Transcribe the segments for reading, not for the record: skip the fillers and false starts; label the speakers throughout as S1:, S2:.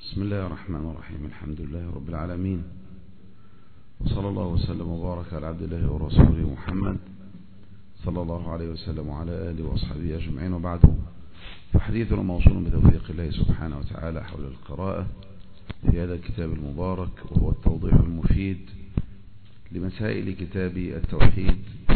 S1: بسم الله الرحمن الرحيم. الحمد لله رب العالمين، وصلى الله وسلم وبارك على عبد الله ورسوله محمد صلى الله عليه وسلم وعلى آله وأصحابه أجمعين، وبعد، فحديثنا موصول بتوفيق الله سبحانه وتعالى حول القراءة في هذا الكتاب المبارك، وهو التوضيح المفيد لمسائل كتاب التوحيد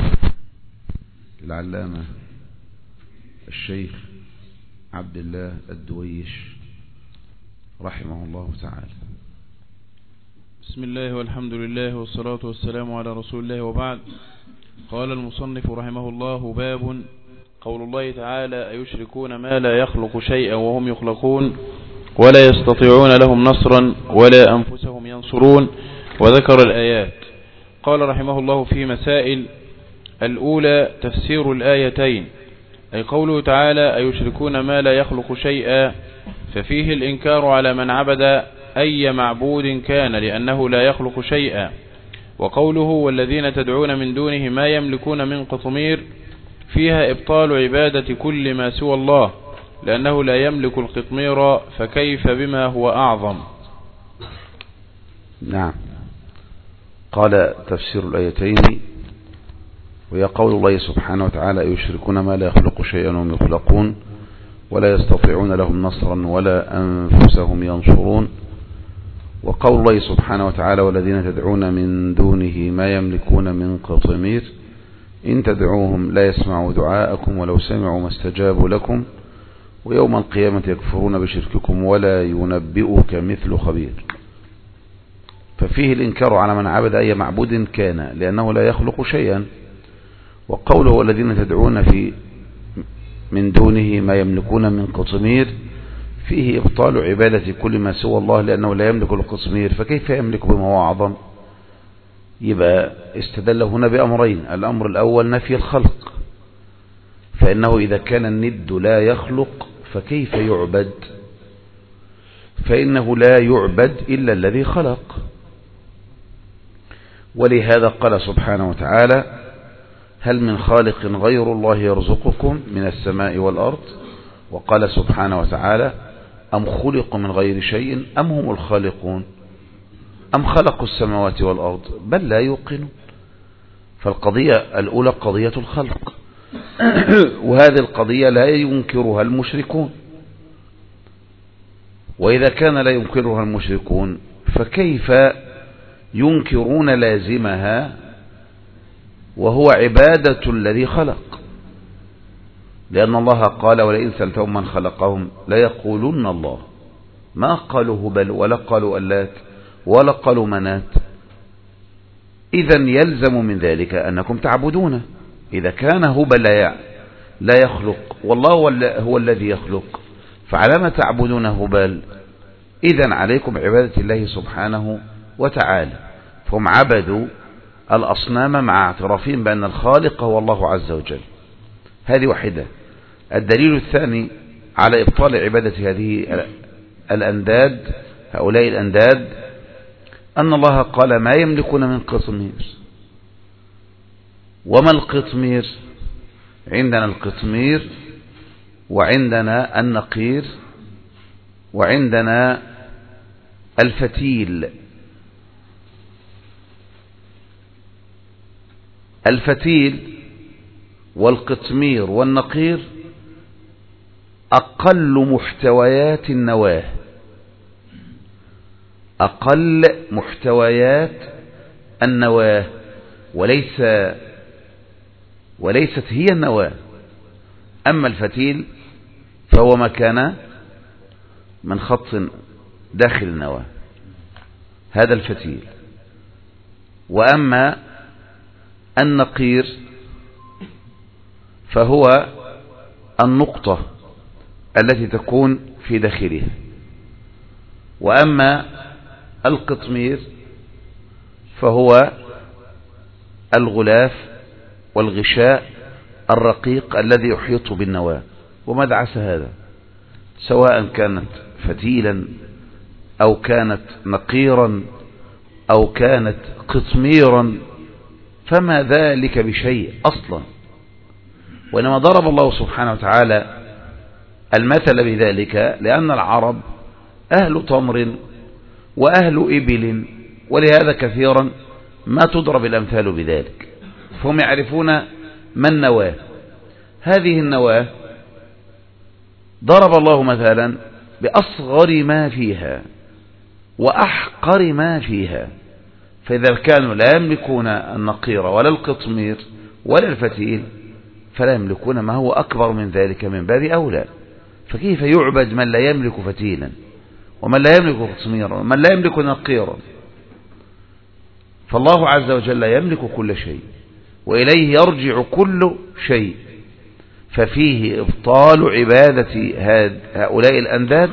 S1: للعلامة الشيخ عبد الله الدويش رحمه الله تعالى.
S2: بسم الله والحمد لله والصلاة والسلام على رسول الله، وبعد. قال المصنف رحمه الله: باب قول الله تعالى: أيشركون ما لا يخلق شيئا وهم يخلقون ولا يستطيعون لهم نصرا ولا أنفسهم ينصرون. وذكر الآيات. قال رحمه الله في مسائل: الأولى تفسير الآيتين، أي قوله تعالى: أيشركون ما لا يخلق شيئا، ففيه الإنكار على من عبد أي معبود كان لأنه لا يخلق شيئا. وقوله: والذين تدعون من دونه ما يملكون من قطمير، فيها إبطال عبادة كل ما سوى الله لأنه لا يملك القطمير، فكيف بما هو أعظم.
S1: نعم. قال تفسير الآيتين، وهي قول الله سبحانه وتعالى: يشركون ما لا يخلق شيئا وهم يخلقون ولا يستطيعون لهم نصرا ولا أنفسهم ينصرون. وقول الله سبحانه وتعالى: والذين تدعون من دونه ما يملكون من قطمير، إن تدعوهم لا يسمعوا دعاءكم ولو سمعوا ما استجابوا لكم ويوم القيامة يكفرون بشرككم ولا ينبئك مثل خبير. ففيه الإنكار على من عبد أي معبود كان لأنه لا يخلق شيئا. وقوله: والذين تدعون من دونه ما يملكون من قطمير، فيه إبطال عبادة كل ما سوى الله لأنه لا يملك القطمير، فكيف يملك بما هو أعظم؟ يبقى استدل هنا بأمرين: الأمر الأول نفي الخلق، فإنه إذا كان الند لا يخلق فكيف يعبد؟ فإنه لا يعبد إلا الذي خلق. ولهذا قال سبحانه وتعالى: هل من خالق غير الله يرزقكم من السماء والأرض؟ وقال سبحانه وتعالى: أم خلقوا من غير شيء أم هم الخالقون أم خلقوا السماوات والأرض بل لا يوقنون. فالقضية الأولى قضية الخلق، وهذه القضية لا ينكرها المشركون، وإذا كان لا ينكرها المشركون فكيف ينكرون لازمها وهو عبادة الذي خلق؟ لأن الله قال: ولئن سألتهم من خلقهم ليقولن الله، ما قالوا هبل ولا قالوا ألات ولا قالوا منات. إذن يلزم من ذلك أنكم تعبدونه. إذا كان هبل لا يخلق والله هو الذي يخلق، فعلما تعبدون هبل؟ إذن عليكم عبادة الله سبحانه وتعالى. فهم عبدوا الأصنام مع اعترافهم بأن الخالق هو الله عز وجل. هذه واحدة. الدليل الثاني على إبطال عبادة هذه الأنداد، هؤلاء الأنداد، أن الله قال: ما يملكون من قطمير. وما القطمير؟ عندنا القطمير وعندنا النقير وعندنا الفتيل. الفتيل والقطمير والنقير أقل محتويات النواة، أقل محتويات النواة، وليست هي النواة. أما الفتيل فهو ما كان من خط داخل النواة، هذا الفتيل. وأما النقير فهو النقطة التي تكون في داخلها. وأما القطمير فهو الغلاف والغشاء الرقيق الذي يحيط بالنواة. وما دعس هذا؟ سواء كانت فتيلا أو كانت نقيرا أو كانت قطميرا، فما ذلك بشيء أصلا. وإنما ضرب الله سبحانه وتعالى المثل بذلك لأن العرب أهل تمر وأهل إبل، ولهذا كثيرا ما تضرب الأمثال بذلك. فهم يعرفون ما النواة. هذه النواة ضرب الله مثلا بأصغر ما فيها وأحقر ما فيها، فإذا كانوا لا يملكون النقير ولا القطمير ولا الفتيل فلا يملكون ما هو أكبر من ذلك من باب أولى. فكيف يعبد من لا يملك فتيلا ومن لا يملك قطميرا ومن لا يملك نقيرا؟ فالله عز وجل يملك كل شيء وإليه يرجع كل شيء، ففيه إبطال عبادة هؤلاء الأنداد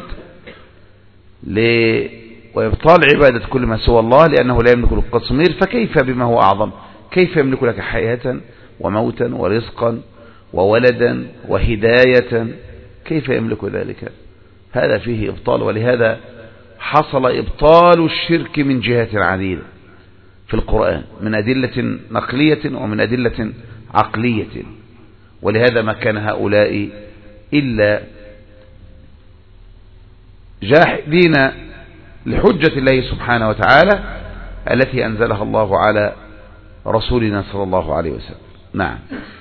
S1: وإبطال عبادة كل ما سوى الله، لأنه لا يملك القطمير، فكيف بما هو أعظم؟ كيف يملك لك حياة وموتا ورزقا وولدا وهداية؟ كيف يملك ذلك؟ هذا فيه إبطال. ولهذا حصل إبطال الشرك من جهات عديدة في القرآن، من أدلة نقلية ومن أدلة عقلية. ولهذا ما كان هؤلاء إلا جاحدين لحجة الله سبحانه وتعالى التي أنزلها الله على رسولنا صلى الله عليه وسلم. نعم.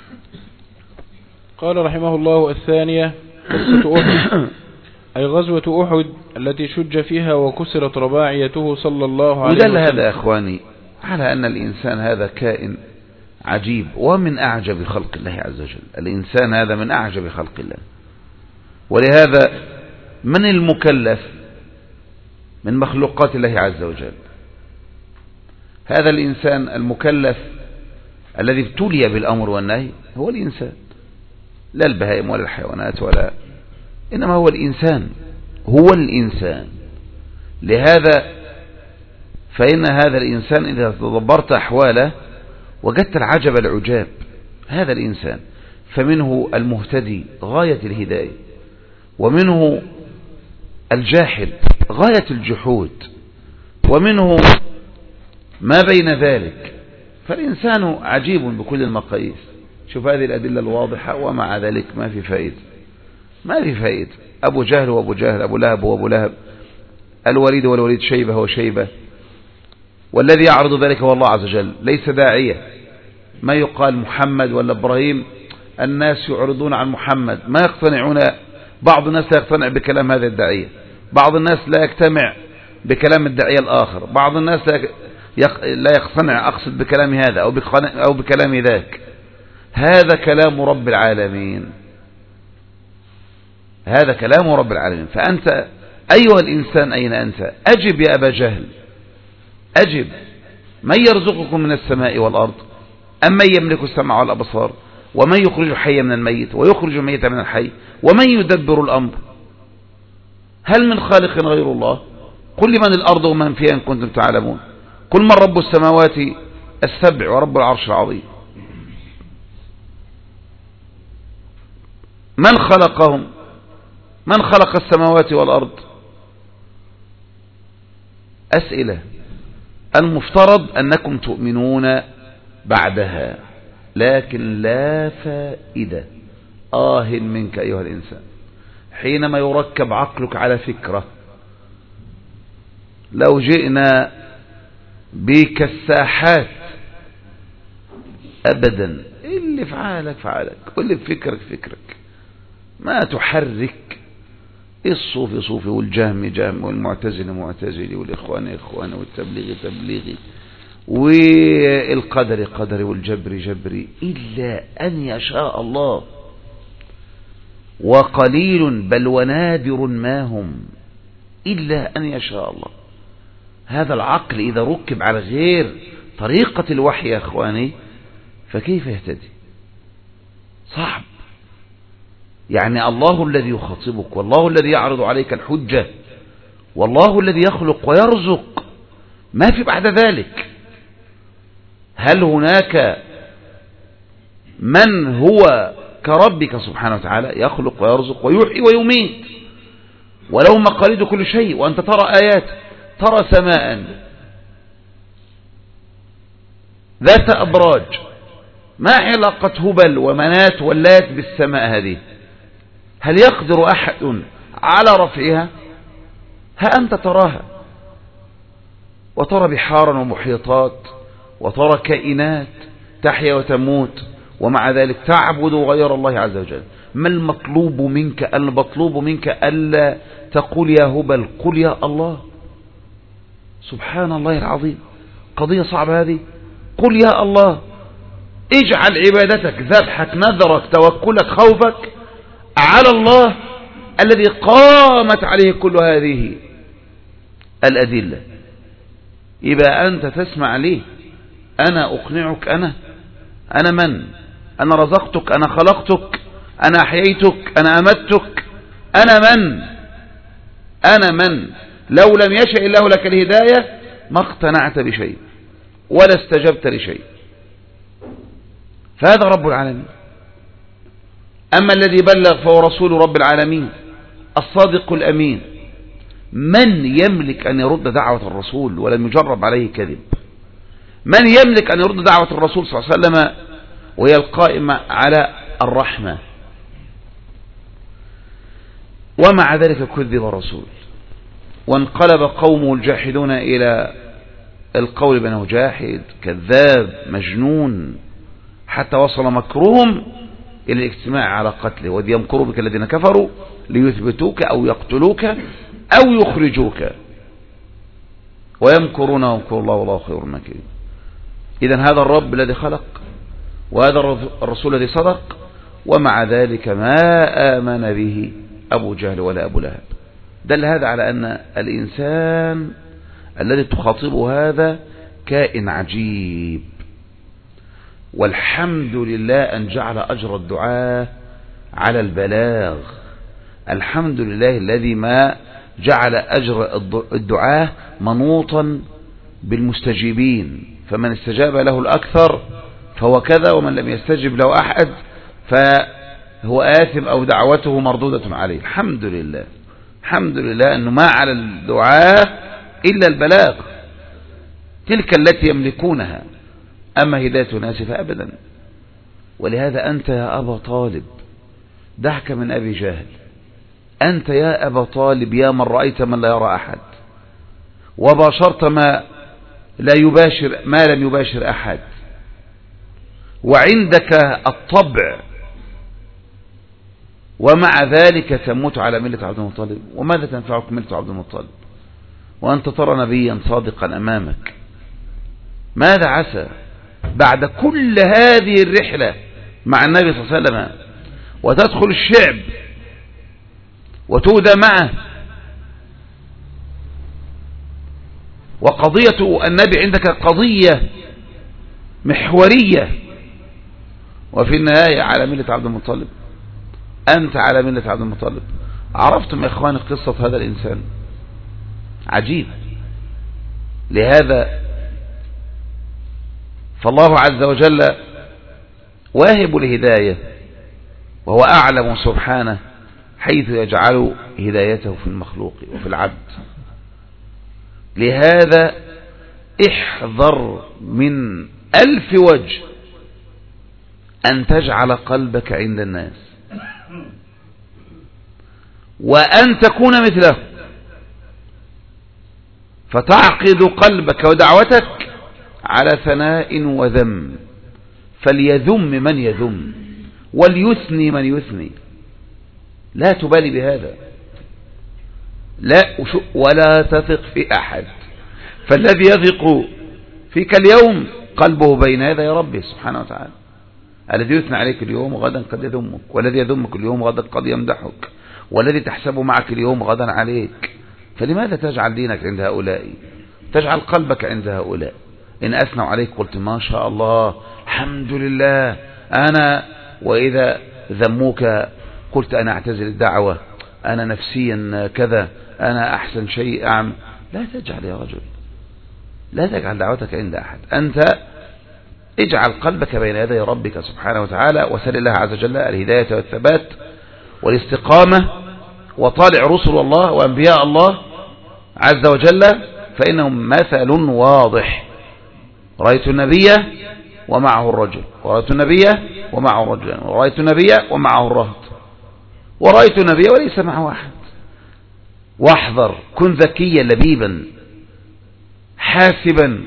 S2: قال رحمه الله: الثانية قصة أحد، أي غزوة أحد التي شج فيها وكسرت رباعيته صلى الله عليه وسلم.
S1: ودل هذا يا أخواني على أن الإنسان هذا كائن عجيب ومن أعجب خلق الله عز وجل. الإنسان هذا من أعجب خلق الله، ولهذا من المكلف من مخلوقات الله عز وجل؟ هذا الإنسان المكلف الذي ابتلي بالأمر والنهي هو الإنسان، لا البهائم ولا الحيوانات ولا، إنما هو الإنسان، هو الإنسان. لهذا فإن هذا الإنسان إذا تدبرت أحواله وجدت العجب العجاب. هذا الإنسان فمنه المهتدي غاية الهداية، ومنه الجاحد غاية الجحود، ومنه ما بين ذلك. فالإنسان عجيب بكل المقاييس. شوف هذه الأدلة الواضحة ومع ذلك ما في فائدة، ما في فائدة. أبو جهل وأبو جهل، أبو لهب وأبو لهب، الوليد والوليد، شيبة وشيبة، والذي يعرض ذلك هو الله عز وجل، ليس داعية. ما يقال محمد ولا إبراهيم، الناس يعرضون عن محمد، ما يقتنعون. بعض الناس لا يقتنع بكلام هذا الداعية، بعض الناس لا يجتمع بكلام الداعية الآخر، بعض الناس لا يقتنع أقصد بكلام هذا أو بكلام ذاك. هذا كلام رب العالمين، هذا كلام رب العالمين. فأنت أيها الإنسان أين أنت؟ أجب يا أبا جهل، أجب. من يرزقكم من السماء والأرض؟ أم من يملك السمع والأبصار؟ ومن يخرج الحي من الميت ويخرج الميت من الحي؟ ومن يدبر الأمر؟ هل من خالق غير الله؟ قل لمن الأرض ومن فيها إن كنتم تعلمون. قل من رب السماوات السبع ورب العرش العظيم. من خلقهم؟ من خلق السماوات والأرض؟ أسئلة المفترض أنكم تؤمنون بعدها، لكن لا فائدة. منك أيها الإنسان حينما يركب عقلك على فكرة. لو جئنا بكساحات أبدا، اللي فعالك فعالك واللي بفكرك فكرك، ما تحرك. الصوفي صوفي والجهمي جهمي والمعتزلي معتزلي والإخواني إخواني والتبليغي تبليغي والقدري قدري والجبري جبري، إلا أن يشاء الله، وقليل بل ونادر ما هم إلا أن يشاء الله. هذا العقل إذا ركب على غير طريقة الوحي يا أخواني فكيف يهتدي؟ صعب. يعني الله الذي يخاطبك، والله الذي يعرض عليك الحجة، والله الذي يخلق ويرزق، ما في بعد ذلك. هل هناك من هو كربك سبحانه وتعالى يخلق ويرزق ويحيي ويميت، وله مقاليد كل شيء، وأنت ترى آيات، ترى سماء ذات أبراج، ما علاقة هبل ومنات واللات بالسماء هذه؟ هل يقدر أحد على رفعها؟ ها أنت تراها، وترى بحارا ومحيطات، وترى كائنات تحيا وتموت، ومع ذلك تعبد غير الله عز وجل. ما المطلوب منك؟ المطلوب منك ألا تقول يا هبل، قل يا الله. سبحان الله العظيم، قضية صعبة هذه. قل يا الله، اجعل عبادتك، ذبحك، نذرك، توكلك، خوفك على الله الذي قامت عليه كل هذه الأدلة. يبقى أنت تسمع ليه؟ أنا أقنعك، أنا من؟ أنا رزقتك، أنا خلقتك، أنا أحييتك، أنا أمتك، أنا من؟ لو لم يشاء الله لك الهداية ما اقتنعت بشيء ولا استجبت لشيء. فهذا رب العالمين. أما الذي بلغ فهو رسول رب العالمين الصادق الأمين. من يملك أن يرد دعوة الرسول ولم يجرب عليه كذب؟ من يملك أن يرد دعوة الرسول صلى الله عليه وسلم وهي القائمة على الرحمة؟ ومع ذلك كذب رسول، وانقلب قومه الجاحدون إلى القول بأنه جاحد كذاب مجنون، حتى وصل مكرهم إلى الاجتماع على قتله. وإذ يمكر بك الذين كفروا ليثبتوك أو يقتلوك أو يخرجوك ويمكرون ويمكر الله والله خير الماكرين. إذن هذا الرب الذي خلق، وهذا الرسول الذي صدق، ومع ذلك ما آمن به أبو جهل ولا أبو لهب. دل هذا على أن الإنسان الذي تخاطبه هذا كائن عجيب. والحمد لله أن جعل أجر الدعاء على البلاغ. الحمد لله الذي ما جعل أجر الدعاء منوطا بالمستجيبين، فمن استجاب له الأكثر فهو كذا، ومن لم يستجب له أحد فهو آثم أو دعوته مردودة عليه. الحمد لله، الحمد لله أنه ما على الدعاء إلا البلاغ، تلك التي يملكونها. أما هداية الناس فأبدا. ولهذا أنت يا أبا طالب دعك من أبي جهل، أنت يا أبا طالب يا من رأيت من لا يرى أحد، وباشرت ما لم يباشر أحد، وعندك الطبع، ومع ذلك تموت على ملة عبد المطلب. وماذا تنفعك ملة عبد المطلب وأنت ترى نبيا صادقا أمامك؟ ماذا عسى بعد كل هذه الرحلة مع النبي صلى الله عليه وسلم وتدخل الشعب وتودى معه، وقضية النبي عندك قضية محورية، وفي النهاية على ملة عبد المطلب؟ أنت على ملة عبد المطلب. عرفتم يا إخواني قصة هذا الإنسان؟ عجيب. لهذا فالله عز وجل واهب الهداية، وهو أعلم سبحانه حيث يجعل هدايته في المخلوق وفي العبد. لهذا احذر من 1000 وجه أن تجعل قلبك عند الناس وأن تكون مثله، فتعقد قلبك ودعوتك على ثناء وذم. فليذم من يذم وليثني من يثني، لا تبالي بهذا، لا ولا تثق في أحد. فالذي يثق فيك اليوم قلبه بين يدي ربه سبحانه وتعالى. الذي يثنى عليك اليوم غدا قد يذمك، والذي يذمك اليوم غدا قد يمدحك، والذي تحسبه معك اليوم غدا عليك. فلماذا تجعل دينك عند هؤلاء؟ تجعل قلبك عند هؤلاء. إن أثنوا عليك قلت ما شاء الله الحمد لله أنا، وإذا ذموك قلت أنا أعتزل الدعوة، أنا نفسيا كذا، أنا أحسن شيء أعمل. لا تجعل يا رجل، لا تجعل دعوتك عند أحد. أنت اجعل قلبك بين يدي ربك سبحانه وتعالى، وسل الله عز وجل الهداية والثبات والاستقامة. وطالع رسل الله وأنبياء الله عز وجل فإنهم مثل واضح. رأيت النبي ومعه الرجل، ورأيت النبي ومعه الرجل، ورأيت النبي ومعه الرهط، ورأيت النبي وليس معه أحد. واحذر، كن ذكيا لبيبا حاسبا.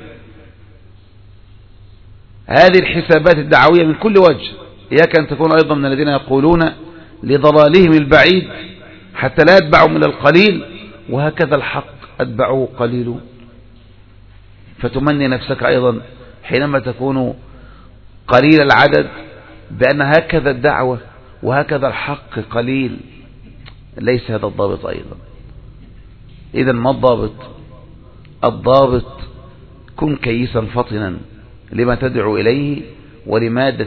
S1: هذه الحسابات الدعوية من كل وجه، إياك أن تكون أيضا من الذين يقولون لضلالهم البعيد حتى لا يتبعوا من القليل، وهكذا الحق أتبعه قليل، فتمني نفسك أيضا حينما تكون قليل العدد بأن هكذا الدعوة وهكذا الحق قليل. ليس هذا الضابط أيضا. إذا ما الضابط؟ الضابط كن كيسا فطنا لما تدعو إليه ولمادة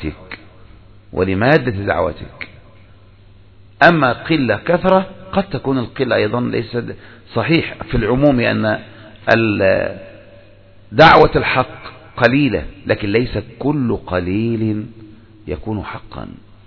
S1: دعوتك. أما قلة كثرة، قد تكون القلة أيضا ليس صحيح في العموم أن دعوة الحق قليلة، لكن ليس كل قليل يكون حقا.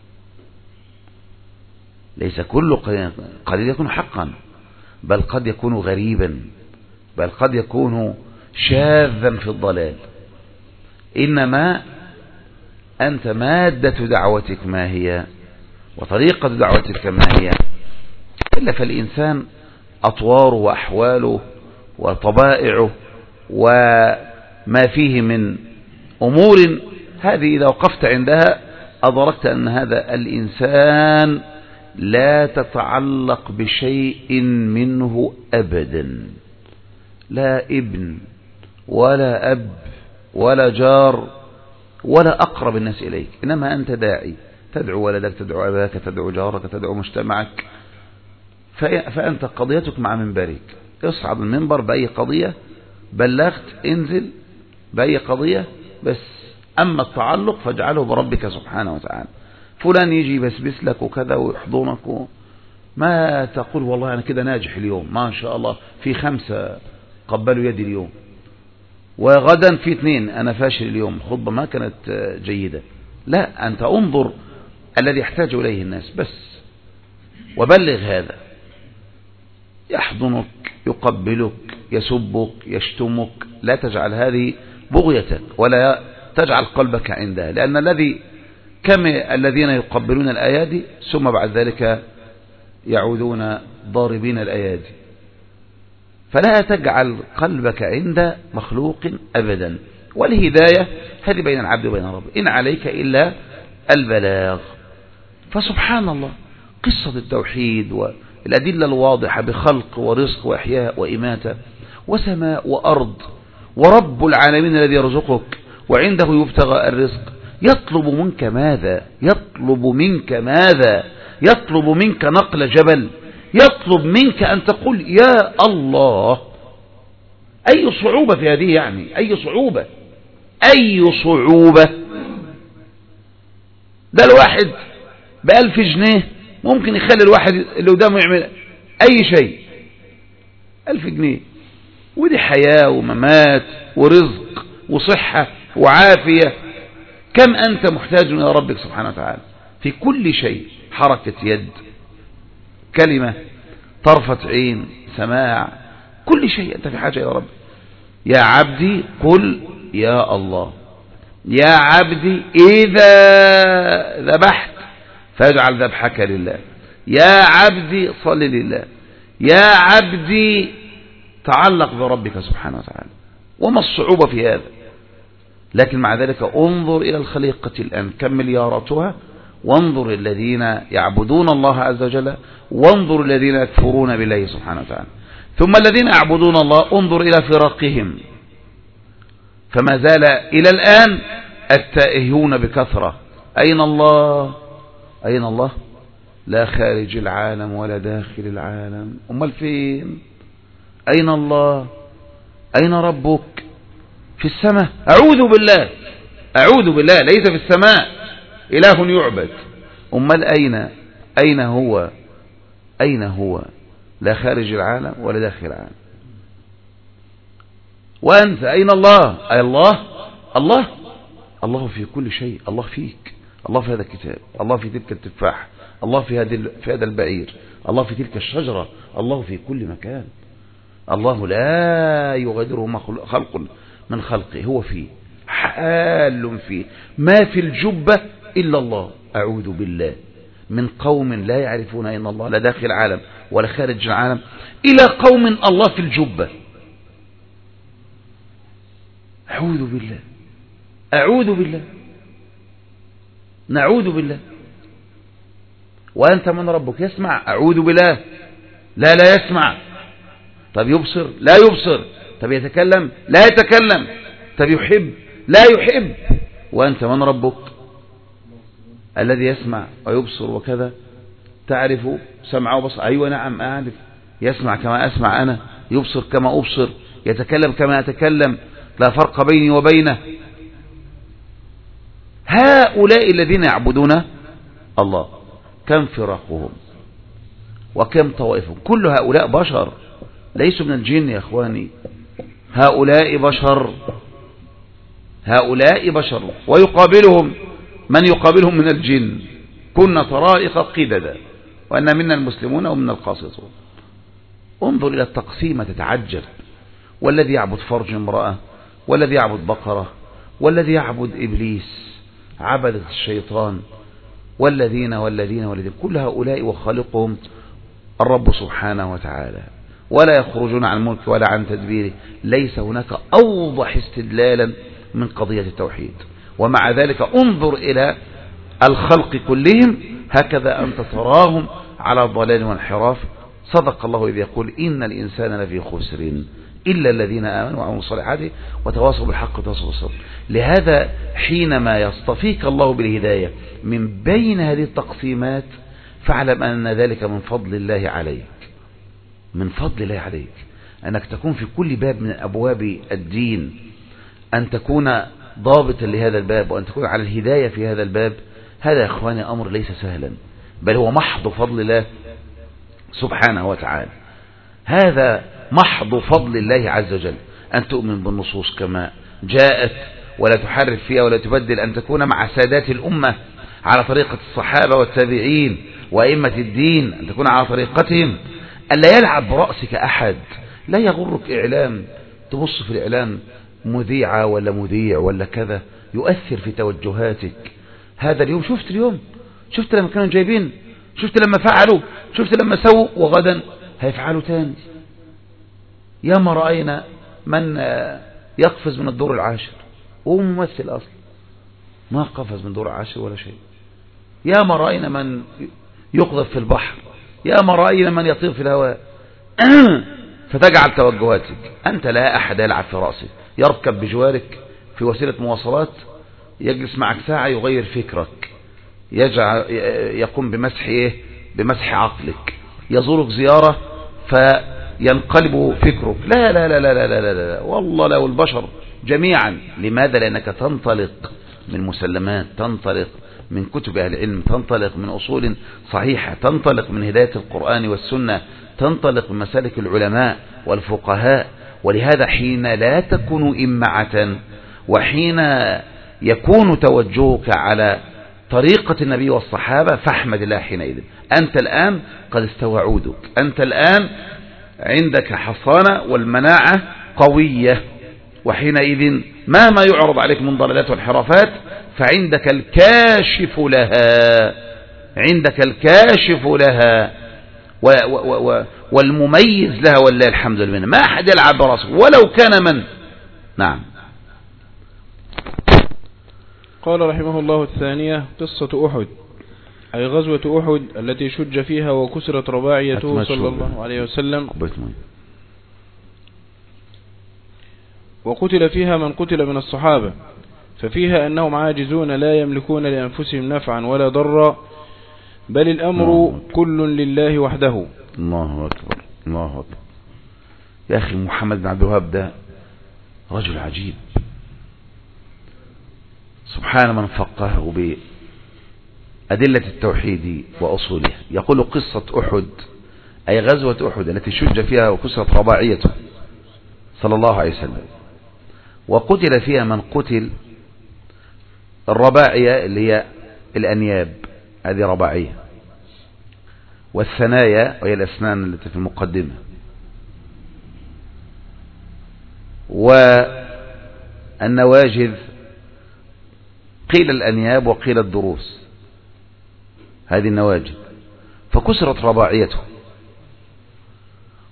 S1: ليس كل قليل يكون حقا، بل قد يكون غريبا، بل قد يكون شاذا في الضلال. إنما أنت مادة دعوتك ما هي وطريقة دعوتك ما هي. إلا فالإنسان أطواره وأحواله وطبائعه وما فيه من أمور، هذه إذا وقفت عندها أدركت أن هذا الإنسان لا تتعلق بشيء منه أبدا، لا ابن ولا أب ولا جار ولا أقرب الناس إليك، إنما أنت داعي، تدعو ولدك، تدعو أباك، تدعو جارك، تدعو مجتمعك. فأنت قضيتك مع منبرك، اصعد المنبر بأي قضية، بلغت انزل بأي قضية، بس أما التعلق فاجعله بربك سبحانه وتعالى. فلان يجي بسبس لك وكذا ويحضنك، ما تقول والله أنا كده ناجح اليوم ما شاء الله، في 5 قبلوا يدي اليوم، وغدا في 2 أنا فاشل اليوم، خطبة ما كانت جيدة. لا، أنت انظر الذي يحتاج إليه الناس بس، وبلغ هذا. يحضنك، يقبلك، يسبك، يشتمك، لا تجعل هذه بغيتك ولا تجعل قلبك عندها، لأن الذين يقبلون الأيادي ثم بعد ذلك يعودون ضاربين الأيادي. فلا تجعل قلبك عند مخلوق أبدا. والهداية هذه بين العبد وبين ربه، إن عليك إلا البلاغ. فسبحان الله، قصة التوحيد والأدلة الواضحة بخلق ورزق وإحياء وإماتة وسماء وأرض، ورب العالمين الذي يرزقك وعنده يبتغى الرزق، يطلب منك ماذا؟ يطلب منك نقل جبل، يطلب منك أن تقول يا الله. أي صعوبة في هذه؟ يعني أي صعوبة؟ ده الواحد ب1000 جنيه ممكن يخلي الواحد اللي قدامه يعمل أي شيء. 1000 جنيه، ودي حياة وممات ورزق وصحة وعافية. كم أنت محتاج إلى ربك سبحانه وتعالى في كل شيء، حركة يد، كلمة، طرفة عين، سماع، كل شيء أنت في حاجة إلى ربك. يا عبدي قل يا الله، يا عبدي إذا ذبحت فاجعل ذبحك لله، يا عبدي صل لله، يا عبدي تعلق بربك سبحانه وتعالى. وما الصعوبة في هذا؟ لكن مع ذلك انظر إلى الخليقة الآن كم ملياراتها، وانظر الذين يعبدون الله عز وجل، وانظر الذين يكفرون بالله سبحانه وتعالى. ثم الذين يعبدون الله انظر إلى فرقهم، فما زال إلى الآن التائهون بكثرة. أين الله؟ أين الله؟ لا خارج العالم ولا داخل العالم. أمال فين؟ أين الله؟ أين ربك؟ في السماء. أعوذ بالله ليس في السماء إله يعبد. أمال أين هو؟ لا خارج العالم ولا داخل العالم. وأنت أين الله؟ أي الله في كل شيء. الله فيك، الله في هذا الكتاب، الله في تلك التفاح، الله في هذا البعير، الله في تلك الشجرة، الله في كل مكان. الله لا يغادره خلق من خلقه، هو فيه حال فيه. ما في الجبة إلا الله. أعوذ بالله من قوم لا يعرفون أين الله، لا داخل العالم ولا خارج العالم، إلى قوم الله في الجبة. أعوذ بالله، أعوذ بالله، نعوذ بالله. وأنت من ربك؟ يسمع؟ أعوذ بالله، لا يسمع. طب يبصر؟ لا يبصر. طب يتكلم؟ لا يتكلم. طب يحب؟ لا يحب. وأنت من ربك الذي يسمع ويبصر وكذا؟ تعرف سمع وبصر؟ أيوة نعم أعرف. يسمع كما أسمع أنا، يبصر كما أبصر، يتكلم كما أتكلم، لا فرق بيني وبينه. هؤلاء الذين يعبدون الله كم فرقهم وكم طوائفهم؟ كل هؤلاء بشر، ليسوا من الجن يا أخواني. هؤلاء بشر، هؤلاء بشر، ويقابلهم من يقابلهم من الجن. كنا طرائق قددا، وأن منا المسلمون ومنا القاسطون. انظر إلى التقسيم تتعجب. والذي يعبد فرج امرأة، والذي يعبد بقرة، والذي يعبد إبليس عبدة الشيطان، والذين كل هؤلاء وخالقهم الرب سبحانه وتعالى، ولا يخرجون عن ملك ولا عن تدبيره. ليس هناك أوضح استدلالا من قضية التوحيد. ومع ذلك انظر إلى الخلق كلهم هكذا أنت تراهم على ضلال وانحراف. صدق الله إذ يقول إن الإنسان لفي خسر إلا الذين آمنوا وعملوا الصالحات وتواصوا بالحق وتواصوا بالصبر. لهذا حينما يصطفيك الله بالهداية من بين هذه التقسيمات فاعلم أن ذلك من فضل الله عليك، من فضل الله عليك، أنك تكون في كل باب من أبواب الدين أن تكون ضابطا لهذا الباب، وأن تكون على الهداية في هذا الباب. هذا يا أخواني أمر ليس سهلا، بل هو محض فضل الله سبحانه وتعالى. هذا محض فضل الله عز وجل، أن تؤمن بالنصوص كما جاءت ولا تحرف فيها ولا تبدل، أن تكون مع سادات الأمة على طريقة الصحابة والتابعين وأئمة الدين، أن تكون على طريقتهم، أن لا يلعب برأسك أحد، لا يغرك إعلام، تبص في الإعلام مذيعة ولا مذيع ولا كذا يؤثر في توجهاتك. هذا اليوم شفت لما كانوا جايبين، شفت لما فعلوا، شفت لما سووا، وغدا هيفعلوا تاني. يا ما رأينا من يقفز من الدور العاشر وهو ممثل أصلا، ما قفز من دور العاشر ولا شيء. يا ما رأينا من يقذف في البحر، يا ما رأينا من يطير في الهواء. فتجعل توجهاتك أنت، لا أحد يلعب في رأسك، يركب بجوارك في وسيلة مواصلات، يجلس معك ساعة يغير فكرك، يقوم بمسح عقلك، يزورك زيارة فينقلب فكرك. لا لا لا لا لا لا لا لا، والله لو البشر جميعا. لماذا؟ لأنك تنطلق من مسلمات، تنطلق من كتب أهل العلم، تنطلق من أصول صحيحة، تنطلق من هداية القرآن والسنة، تنطلق من مسالك العلماء والفقهاء. ولهذا حين لا تكون إمعة، وحين يكون توجهك على طريقة النبي والصحابة، فاحمد الله حينئذ. أنت الآن قد استوى عودك، أنت الآن عندك حصانة والمناعة قوية، وحينئذ مهما يعرض عليك من ضلالات والحرافات فعندك الكاشف لها، عندك الكاشف لها والمميز لها، والله الحمد لله. ما أحد يلعب براسه ولو كان من. نعم.
S2: قال رحمه الله الثانية: قصة أحد، أي غزوة أحد التي شج فيها وكسرت رباعيته صلى الله عليه وسلم، وقتل فيها من قتل من الصحابة، ففيها أنهم عاجزون لا يملكون لأنفسهم نفعا ولا ضرا، بل الأمر كل لله وحده.
S1: الله أكبر، الله أكبر. يا أخي محمد بن عبد الوهاب ده رجل عجيب، سبحان من فقهه بأدلة التوحيد وأصوله. يقول قصة أحد أي غزوة أحد التي شج فيها وكسرت رباعيته صلى الله عليه وسلم، وقتل فيها من قتل. الرباعية اللي هي الأنياب، هذه رباعية، والثنايا وهي الأسنان التي في المقدمة، والنواجذ قيل الأنياب وقيل الضروس، هذه النواجذ. فكسرت رباعيته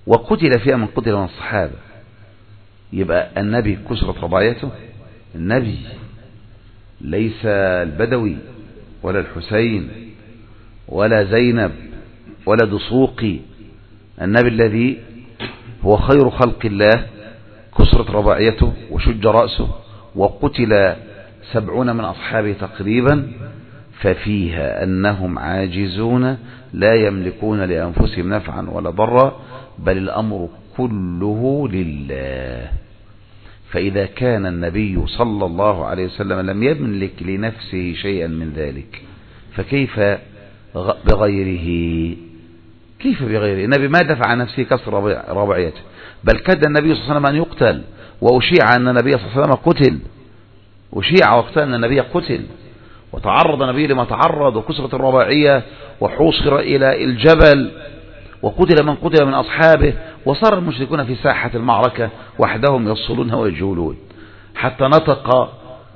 S1: وقتل فيها من قتل من الصحابة. يبقى النبي كسرت رباعيته، النبي ليس البدوي ولا الحسين ولا زينب ولا دسوقي، النبي الذي هو خير خلق الله كسرت رباعيته وشج رأسه وقتل 70 من أصحابه تقريبا، ففيها أنهم عاجزون لا يملكون لأنفسهم نفعا ولا ضرا، بل الأمر كله لله. فإذا كان النبي صلى الله عليه وسلم لم يملك لنفسه شيئا من ذلك، فكيف بغيره؟ كيف بغيره؟ النبي ما دفع عن نفسه كسر رباعيته، بل كاد النبي صلى الله عليه وسلم أن يقتل، وأشيع أن النبي صلى الله عليه وسلم قتل، أشيع وقتها أن النبي قتل، وتعرض النبي لما تعرض، وكسرت الرباعية، وحوصر إلى الجبل، وقتل من قتل من أصحابه، وصار المشركون في ساحة المعركة وحدهم يصلون ويجولون، حتى نطق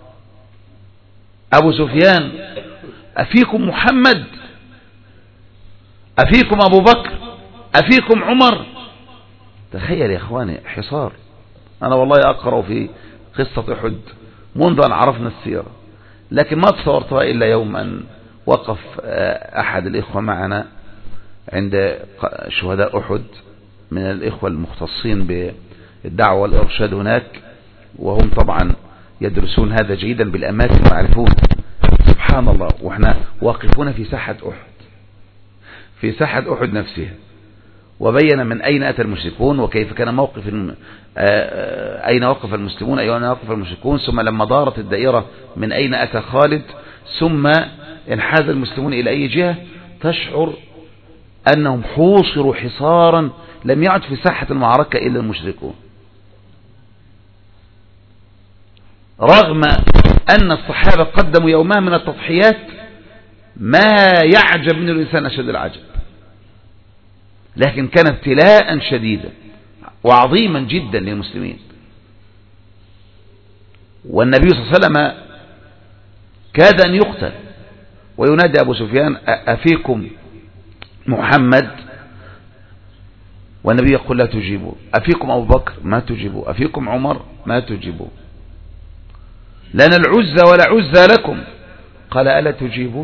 S1: أبو سفيان: أفيكم محمد؟ أفيكم أبو بكر؟ أفيكم عمر؟ تخيل يا إخواني حصار. أنا والله أقرأ في قصة أحد منذ أن عرفنا السيرة، لكن ما تصورتها إلا يوم أن وقف أحد الإخوة معنا عند شهداء أحد من الإخوة المختصين بالدعوة والإرشاد هناك، وهم طبعا يدرسون هذا جيدا بالأماكن ويعرفون. سبحان الله، وإحنا واقفون في ساحة أحد، في ساحة أحد نفسها، وبين من أين أتى المشركون وكيف كان موقف أين وقف المسلمون أين وقف المشركون، ثم لما دارت الدائرة من أين أتى خالد، ثم انحاز المسلمون إلى أي جهة، تشعر أنهم حوصروا حصارا لم يعد في ساحة المعركة إلا المشركون، رغم أن الصحابة قدموا يومها من التضحيات ما يعجب من الإنسان أشد العجب، لكن كان ابتلاء شديدا وعظيما جدا للمسلمين. والنبي صلى الله عليه وسلم كاد أن يقتل، وينادي أبو سفيان: أفيكم محمد؟ والنبي يقول: لا تجيبوا. أفيكم أبو بكر؟ ما تجيبوا. أفيكم عمر؟ ما تجيبوا. لنا العزة ولا عزة لكم. قال: ألا تجيبوا؟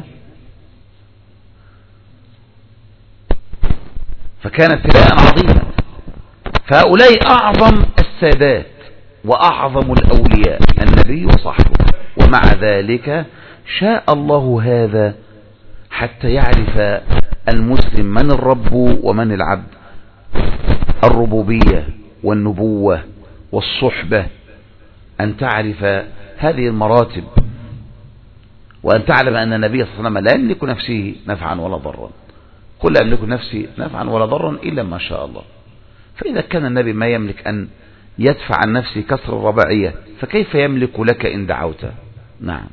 S1: فكان ابتلاء عظيما. فهؤلاء أعظم السادات وأعظم الأولياء، النبي وصحبه، ومع ذلك شاء الله هذا حتى يعرف المسلم من الرب ومن العبد، الربوبية والنبوة والصحبة، أن تعرف هذه المراتب، وأن تعلم أن النبي صلى الله عليه وسلم لا يملك نفسه نفعا ولا ضرا، قل لا يملك نفسي نفعا ولا ضرا إلا ما شاء الله. فإذا كان النبي ما يملك أن يدفع عن نفسه كسر الرباعية، فكيف يملك لك إن دعوت؟ نعم.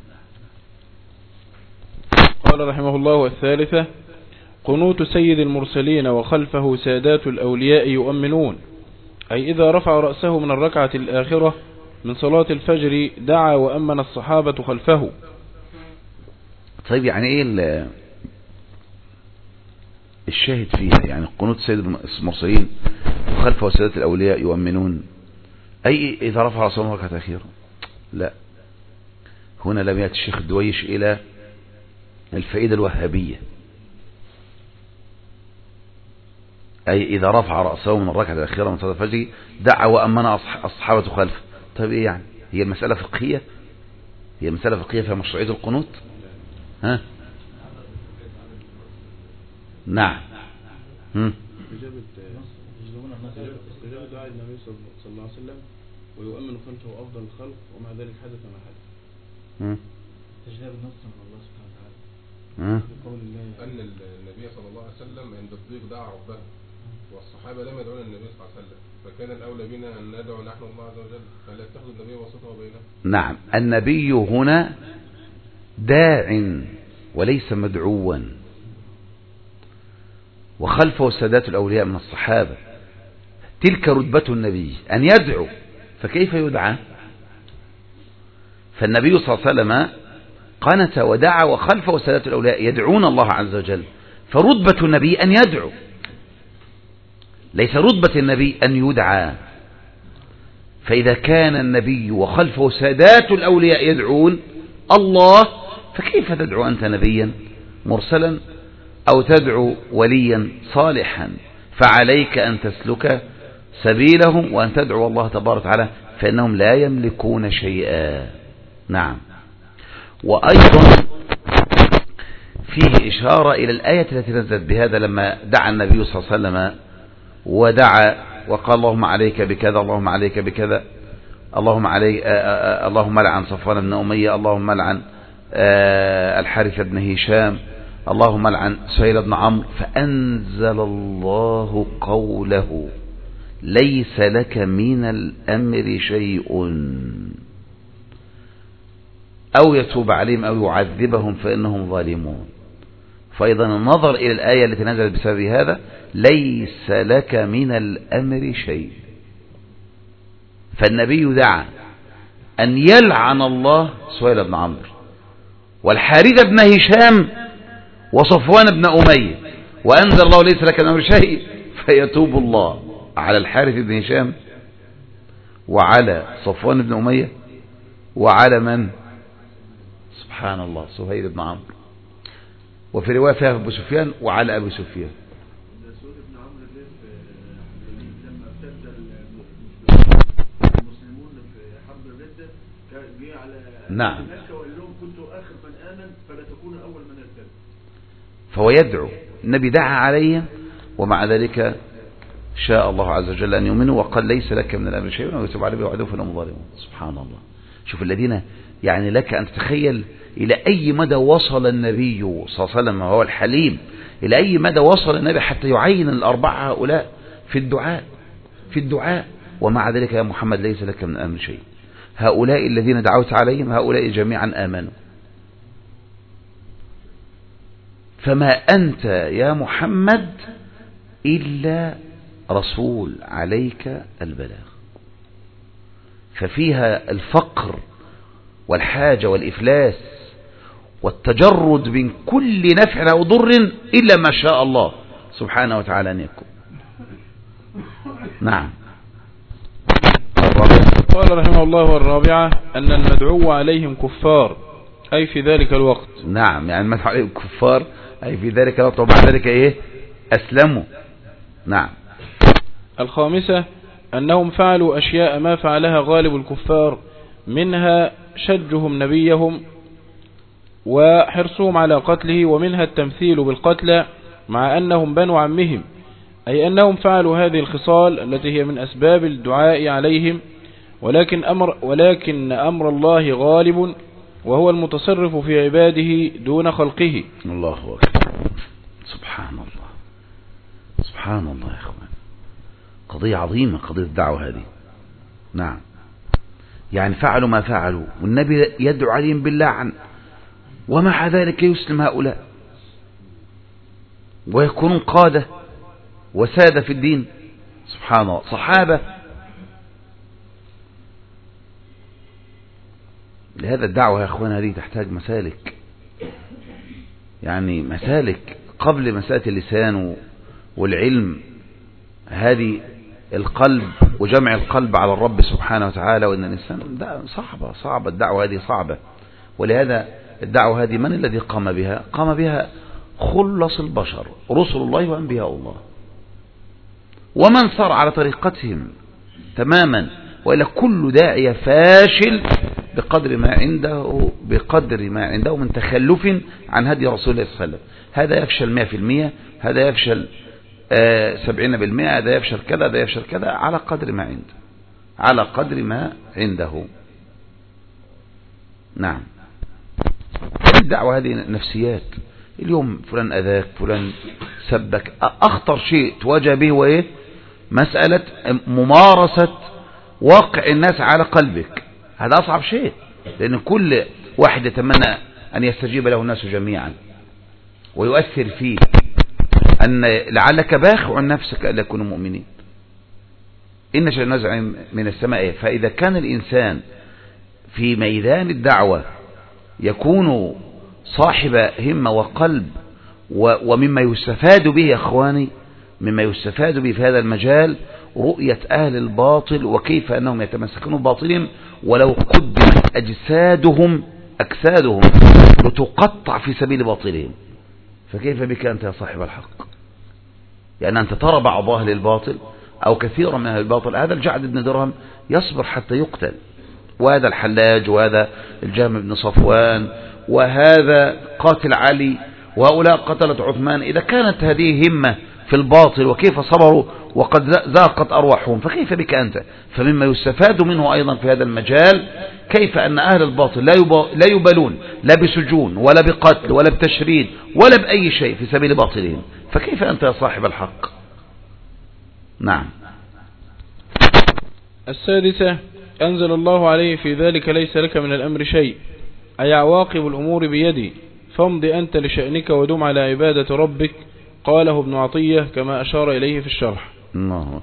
S2: قال رحمه الله: والثالثة قنوت سيد المرسلين وخلفه سادات الأولياء يؤمنون، أي إذا رفع رأسه من الركعة الآخرة من صلاة الفجر دعا وأمن الصحابة خلفه.
S1: طيب يعني إيه الشاهد فيها؟ يعني قنوت سيد المرسلين وخلفه سادات الأولياء يؤمنون، أي إذا رفع رأسه من الركعة الأخيرة؟ لا، هنا لم يأتي الشيخ الدويش إلى الفائدة الوهابية، أي إذا رفع رأسه من الركعة الأخيرة من صلاة الفجر دعا وأمن الصحابة خلفه. طيب إيه يعني؟ هي المسألة فقهية؟ هي مسألة فقهية فيها مشروعية القنوت؟ ها؟ نعم.
S2: إجابة دعاء النبي صلى الله عليه وسلم ويؤمن خلفه أفضل الخلق، ومع ذلك حدث ما حدث. استجاب النص من الله سبحانه وتعالى بقول الله
S3: أن النبي صلى الله عليه وسلم عند الضيق دعا ربه، والصحابة لم يدعون النبي صلى الله عليه وسلم، فكان الأولى بنا أن ندعو نحن الله عز وجل، فلا يتخذ النبي وسطه بينهم.
S1: نعم، النبي هنا داع وليس مدعوا، وخلفه سادات الأولياء من الصحابة، تلك رتبة النبي أن يدعو، فكيف يدعى؟ فالنبي صلى الله عليه وسلم قنت ودعا وخلفه سادات الأولياء يدعون الله عز وجل، فرتبة النبي أن يدعو. ليس رتبة النبي أن يدعى. فإذا كان النبي وخلفه سادات الأولياء يدعون الله، فكيف تدعو أنت نبيا مرسلا أو تدعو وليا صالحا؟ فعليك أن تسلك سبيلهم وأن تدعو الله تبارك وتعالى، فإنهم لا يملكون شيئا. نعم. وأيضا فيه إشارة إلى الآية التي نزلت بهذا لما دعا النبي صلى الله عليه وسلم ودعا وقال اللهم عليك بكذا، اللهم عليك بكذا، اللهم لعن صفوان بن أمية، اللهم لعن الحارث بن هشام، اللهم لعن سهيل بن عمرو، فأنزل الله قوله ليس لك من الأمر شيء أو يتوب عليهم أو يعذبهم فإنهم ظالمون. فأيضا النظر إلى الآية التي نزلت بسبب هذا ليس لك من الأمر شيء. فالنبي دعا أن يلعن الله سهيل بن عمرو والحارث بن هشام وصفوان بن أمية، وأنزل الله ليس لك من الأمر شيء، فيتوب الله على الحارث بن هشام وعلى صفوان بن أمية وعلى من؟ سبحان الله، سهيل بن عمرو. وفي رواية فيها أبو سفيان وعلى أبي سفيان.
S4: لما ارتد المسلمون في حرب الردة جه على مكة وقال لهم كنت آخر من آمن فلا تكون أول من ارتد.
S1: فهو يدعو، النبي دعا عليهم ومع ذلك شاء الله عز وجل أن يؤمنوا وقال ليس لك من الأمر شيء ويتوب عليهم ويعذبهم فإنهم ظالمون. سبحان الله. شوف الذين يعني لك أن تتخيل إلى أي مدى وصل النبي صلى الله عليه وسلم وهو الحليم، إلى أي مدى وصل النبي حتى يعين الأربعة هؤلاء في الدعاء ومع ذلك يا محمد ليس لك من الأمر شيء. هؤلاء الذين دعوت عليهم هؤلاء جميعا آمنوا، فما أنت يا محمد إلا رسول عليك البلاغ. ففيها الفقر والحاجة والإفلاس والتجرد من كل نفع أو ضر إلا ما شاء الله سبحانه وتعالى أن يكون. نعم.
S2: قال رحمه الله والرابعة أن المدعو عليهم كفار أي في ذلك الوقت.
S1: نعم، يعني المدعو عليهم كفار أي في ذلك الوقت وبعد ذلك إيه؟ أسلموا. نعم.
S2: الخامسة أنهم فعلوا أشياء ما فعلها غالب الكفار، منها شجهم نبيهم وحرصهم على قتله، ومنها التمثيل بالقتلى مع أنهم بنو عمهم، أي أنهم فعلوا هذه الخصال التي هي من أسباب الدعاء عليهم، ولكن أمر الله غالب وهو المتصرف في عباده دون خلقه.
S1: الله أكبر. سبحان الله، سبحان الله يا أخوان. قضية عظيمة قضية الدعوة هذه. نعم، يعني فعلوا ما فعلوا والنبي يدعو عليهم باللعن ومع ذلك يسلم هؤلاء ويكونون قادة وسادة في الدين. سبحان الله. صحابة. لهذا الدعوة يا أخوان هذه تحتاج مسالك، يعني مسالك قبل مسألة اللسان والعلم. هذه القلب وجمع القلب على الرب سبحانه وتعالى، وإن الإنسان صعبة الدعوة هذه صعبة. ولهذا الدعوة هذه من الذي قام بها؟ قام بها خلص البشر، رسل الله وأنبياء الله، ومن صار على طريقتهم تماما. وإلا كل داعية فاشل بقدر ما عنده من تخلف عن هدي رسول الله صلى الله عليه وسلم. هذا يفشل 100%، هذا يفشل 70%، هذا يفشل كذا، هذا يفشل كذا، على قدر ما عنده. نعم. الدعوة هذه نفسيات. اليوم فلان أذاك، فلان سبك. أخطر شيء تواجه به هو إيه؟ مسألة ممارسة واقع الناس على قلبك. هذا أصعب شيء، لأن كل واحد يتمنى أن يستجيب له الناس جميعا ويؤثر فيه، أن لعلك باخع نفسك ألا يكونوا مؤمنين. إن شاء نزع من السماء. فإذا كان الإنسان في ميدان الدعوة يكون صاحب همة وقلب ومما يستفاد به يا أخواني مما يستفاد به في هذا المجال رؤية أهل الباطل وكيف أنهم يتمسكون بباطلهم ولو قدمت أجسادهم لتقطع في سبيل باطلهم، فكيف بك أنت يا صاحب الحق؟ يعني أنت ترى بعض أهل الباطل أو كثيرا من أهل الباطل، هذا الجعد بن درهم يصبر حتى يقتل، وهذا الحلاج، وهذا الجهم بن صفوان، وهذا قاتل علي، وهؤلاء قتلت عثمان. إذا كانت هذه همة في الباطل وكيف صبروا وقد ذاقت أرواحهم، فكيف بك أنت؟ فمما يستفاد منه أيضا في هذا المجال كيف أن أهل الباطل لا يبالون لا بسجون ولا بقتل ولا بتشريد ولا بأي شيء في سبيل باطلهم، فكيف أنت يا صاحب الحق؟ نعم.
S2: السادسة: أنزل الله عليه في ذلك ليس لك من الأمر شيء، أي عواقب الأمور بيدي، فامض أنت لشأنك ودم على عبادة ربك. قاله ابن عطية كما أشار إليه في الشرح.
S1: نعم.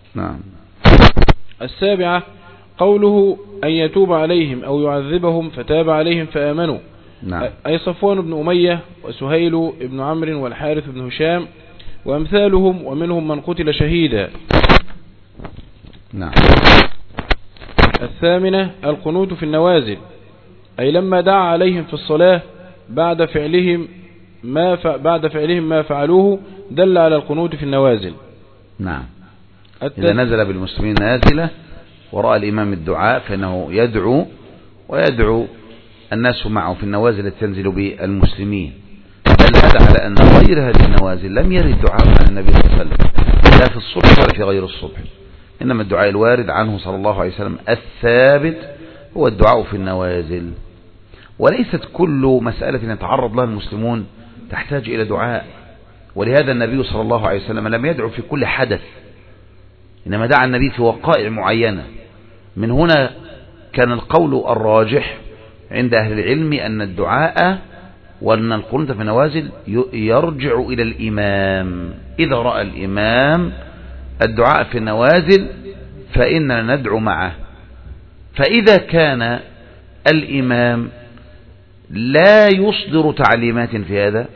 S2: السابعة: قوله أن يتوب عليهم أو يعذبهم فتاب عليهم فآمنوا.
S1: نعم.
S2: أي صفوان بن أمية وسهيل بن عمرو والحارث بن هشام وأمثالهم، ومنهم من قتل شهيدا.
S1: نعم.
S2: الثامنة: القنوت في النوازل، أي لما دعا عليهم في الصلاة بعد فعلهم ما فعلوه دل على القنوت في النوازل.
S1: نعم. إذا نزل بالمسلمين نازلة ورأى الإمام الدعاء فإنه يدعو ويدعو الناس معه في النوازل التي تنزل بالمسلمين، بل هذا على أن غير هذه النوازل لم يرد دعاء عن النبي صلى الله عليه وسلم لا في الصبح ولا في غير الصبح، إنما الدعاء الوارد عنه صلى الله عليه وسلم الثابت هو الدعاء في النوازل. وليست كل مسألة يتعرض لها المسلمون تحتاج إلى دعاء، ولهذا النبي صلى الله عليه وسلم لم يدعو في كل حدث، إنما دعا النبي في وقائع معينة. من هنا كان القول الراجح عند أهل العلم أن الدعاء وأن القنوت في النوازل يرجع إلى الإمام. إذا رأى الإمام الدعاء في النوازل فإننا ندعو معه، فإذا كان الإمام لا يصدر تعليمات في هذا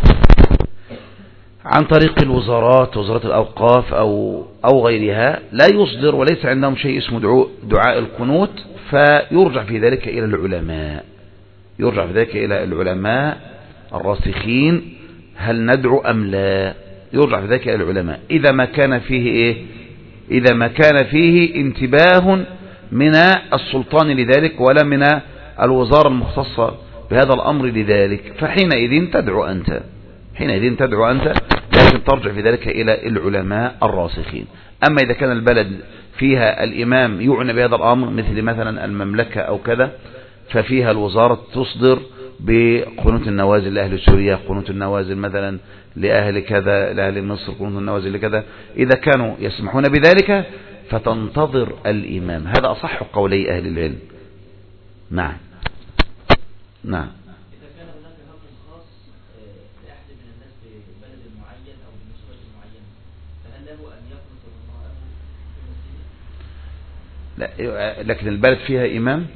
S1: عن طريق الوزارات، وزارات الأوقاف أو غيرها، لا يصدر وليس عندهم شيء اسمه دعاء القنوت، فيرجع في ذلك إلى العلماء، يرجع في ذلك إلى العلماء الراسخين، هل ندعو أم لا؟ يرجع في ذلك إلى العلماء إذا ما كان فيه إذا ما كان فيه انتباه من السلطان لذلك ولا من الوزارة المختصة بهذا الأمر لذلك، فحينئذ تدعو أنت، لكن ترجع في ذلك إلى العلماء الراسخين. أما إذا كان البلد فيها الإمام يعنى بهذا الأمر مثل مثلا المملكة أو كذا، ففيها الوزارة تصدر بقنوت النوازل لأهل سوريا، قنوت النوازل مثلا لأهل كذا، لأهل مصر قنوت النوازل لكذا، إذا كانوا يسمحون بذلك فتنتظر الإمام. هذا أصح قولي أهل العلم. نعم.
S5: إذا كان هناك نظر خاص لأحد من الناس ببلد معين أو بمسؤولية معينة، فهل له أن يقنط المرأة في المسجد؟
S1: لا، لكن البلد فيها إمام،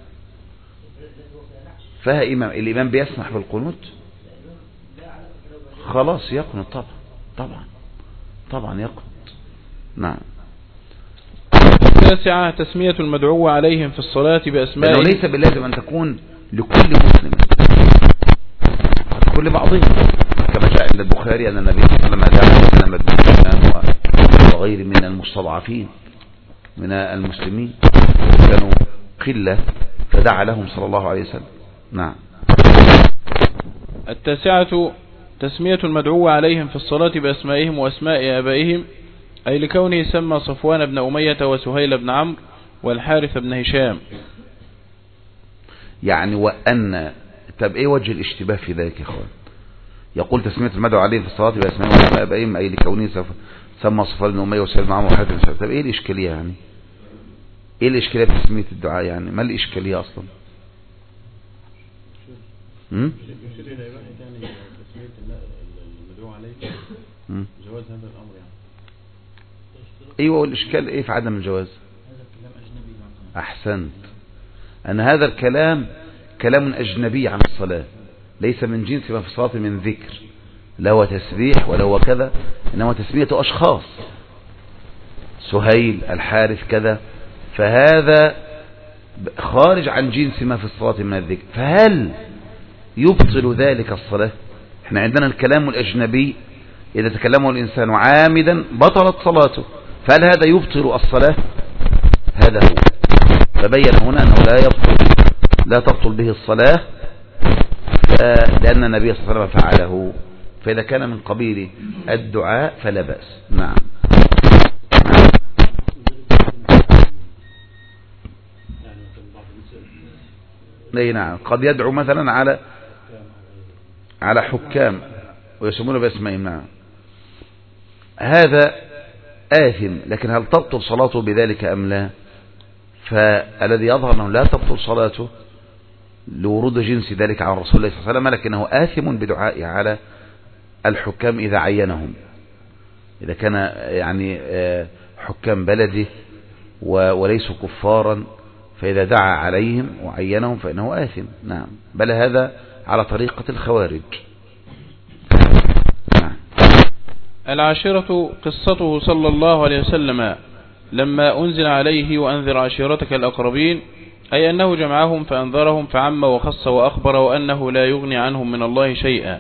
S1: فيها إمام، الإمام بيسمح بالقنوت، خلاص يقنط طبعا يقنط. نعم.
S2: التاسعة: تسمية المدعو عليهم في الصلاة بأسمائه،
S1: لأنه ليس باللازم أن تكون لكل مسلم، كل بعضهم، كما جاء عند البخاري أن النبي صلى الله عليه وسلم دعا سلمة بن سلمان وغير من المستضعفين من المسلمين، كانوا قلة فدعا لهم صلى الله عليه وسلم. نعم.
S2: التاسعة: تسمية المدعو عليهم في الصلاة بأسمائهم وأسماء آبائهم، أي لكونه سمى صفوان بن أمية وسهيل بن عمرو والحارث بن هشام.
S1: يعني وأن طب إيه وجه الاشتباه في ذلك يا أخوان؟ يقول تسمية المدعو عليهم في الصلاة بأسمائهم وأسماء آبائهم، أي لكونه سمى صفوان بن أمية وسهيل بن عمرو والحارث بن هشام. طب إيه الإشكالية يعني؟ إيه الإشكالية في تسمية الدعاء يعني؟ ما الإشكالية أصلا؟
S2: جواز هذا الأمر يعني.
S1: ايوه، والاشكال ايه في عدم الجواز؟ احسنت، ان هذا الكلام كلام اجنبي عن الصلاة، ليس من جنس ما في الصلاة من ذكر، لا هو تسبيح ولا هو كذا، إنما تسمية أشخاص، سهيل، الحارث، كذا، فهذا خارج عن جنس ما في الصلاة من الذكر. فهل يبطل ذلك الصلاة؟ احنا عندنا الكلام الأجنبي إذا تكلمه الإنسان عامدا بطلت صلاته، فهل هذا يبطل الصلاة؟ هذا هو. فبين هنا أنه لا تبطل به الصلاة، لأن النبي صلى الله عليه وسلم فعله، فإذا كان من قبيل الدعاء فلا بأس. نعم. نعم، قد يدعو مثلا على حكام ويسمونه باسمهم. نعم، هذا آثم، لكن هل تبطل صلاته بذلك أم لا؟ فالذي يظهر أنه لا تبطل صلاته لورود جنس ذلك عن رسول الله صلى الله عليه وسلم، لكنه آثم بدعائه على الحكام إذا عينهم، إذا كان يعني حكام بلده وليسوا كفارا، فإذا دعا عليهم وعينهم فإنه آثم. نعم، بل هذا على طريقة الخوارج. نعم.
S2: العاشرة قصته صلى الله عليه وسلم لما أنزل عليه وأنذر عشيرتك الأقربين، أي أنه جمعهم فأنذرهم فعم وخص وأخبر وأنه لا يغني عنهم من الله شيئا.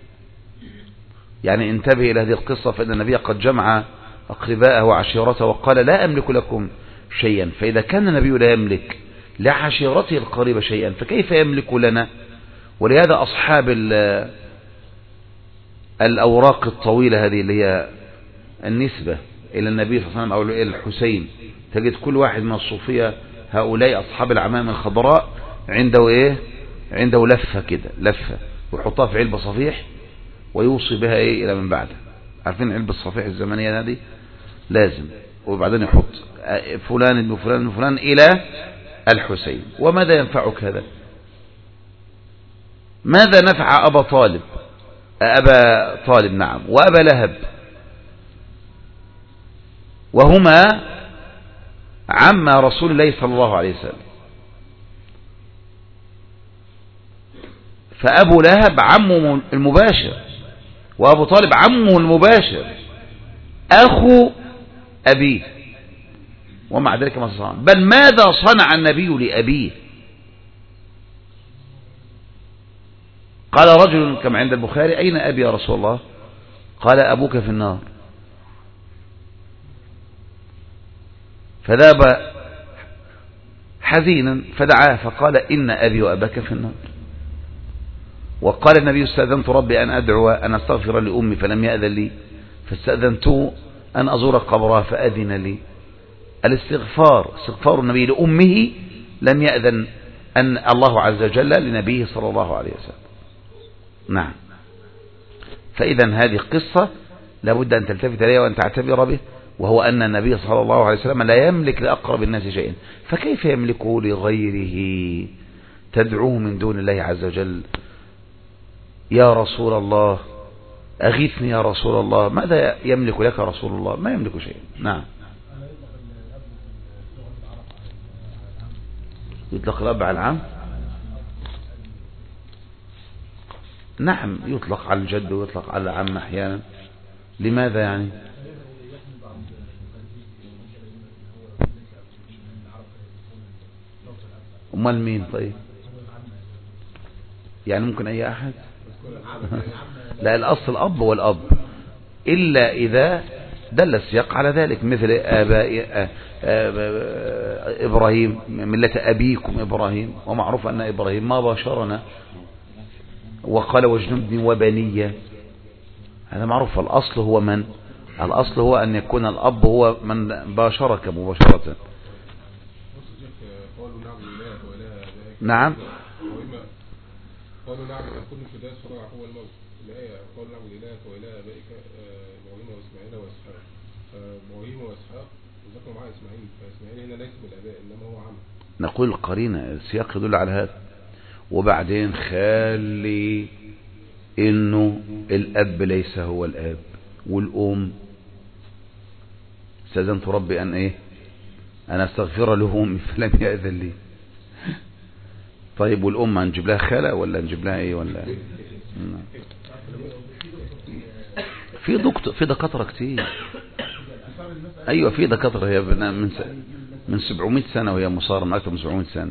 S1: يعني انتبه إلى هذه القصة، فإن النبي قد جمع أقرباءه وعشيرته وقال لا أملك لكم شيئا، فإذا كان النبي لا يملك لعشيرته القريبة شيئا فكيف يملك لنا؟ ولهذا أصحاب الأوراق الطويلة هذه اللي هي النسبة إلى النبي صلى الله عليه وسلم أو إلى الحسين، تجد كل واحد من الصوفية هؤلاء أصحاب العمام الخضراء عنده لفة كده، لفة ويحطها في علبة صفيح ويوصي بها إلى من بعده. عارفين علبة الصفيح الزمنية هذه؟ لازم، وبعدين يحط فلان ابن فلان ابن فلان إلى الحسين. وماذا ينفعك هذا؟ ماذا نفع أبا طالب نعم وأبا لهب، وهما عم رسول الله صلى الله عليه وسلم. فأبو لهب عمه المباشر، وأبو طالب عمه المباشر أخو أبيه، ومع ذلك ما صنع. بل ماذا صنع النبي لأبيه؟ قال رجل كما عند البخاري أين أبي يا رسول الله؟ قال أبوك في النار. فذهب حزينا فدعاه فقال إن أبي وأباك في النار. وقال النبي استأذنت ربي أن أدعو أن أستغفر لأمي فلم يأذن لي، فاستأذنته أن أزور قبرها فأذن لي. استغفار النبي لأمه لم يأذن أن الله عز وجل لنبيه صلى الله عليه وسلم. نعم. فإذا هذه قصة لابد أن تلتفت إليها وأن تعتبر به، وهو أن النبي صلى الله عليه وسلم لا يملك لأقرب الناس شيئا، فكيف يملكه لغيره؟ تدعوه من دون الله عز وجل يا رسول الله أغيثني يا رسول الله، ماذا يملك لك رسول الله؟ ما يملك شيئا. نعم. يطلق الأب على العم؟ نعم، يطلق على الجد ويطلق على العم أحيانا. لماذا يعني؟ أمال مين طيب؟ يعني ممكن أي أحد؟ لا، الأصل الأب والأب، إلا إذا دل السياق على ذلك، مثل آباء إبراهيم ملة أبيكم إبراهيم، ومعروف أن إبراهيم ما باشرنا وقال واجنبني وبني، هذا معروف. الأصل هو من؟ الأصل هو أن يكون الأب هو من باشرك مباشرة. نعم.
S3: قالوا نعم أن كل شداد صراع هو الموت. الآية قالوا نعم إلهك وإله آبائك إبراهيم وإسماعيل وإسحاق. إبراهيم وإسحاق ذكروا معاه إسماعيل، فإسماعيل هنا ليس بالآباء إنما هو عم.
S1: نقول القرينة السياق يدل على هذا. وبعدين خلي إنه الأب ليس هو الأب، والأم استأذنت ربي أن أنا أستغفر لهم فلم يأذن لي. طيب والأم هنجيب لها خالة ولا نجيب لها ولا في دكاترة كتير. أيوة في دكاترة هي من 700 سنة وهي مصارة من أكثر من 700 سنة.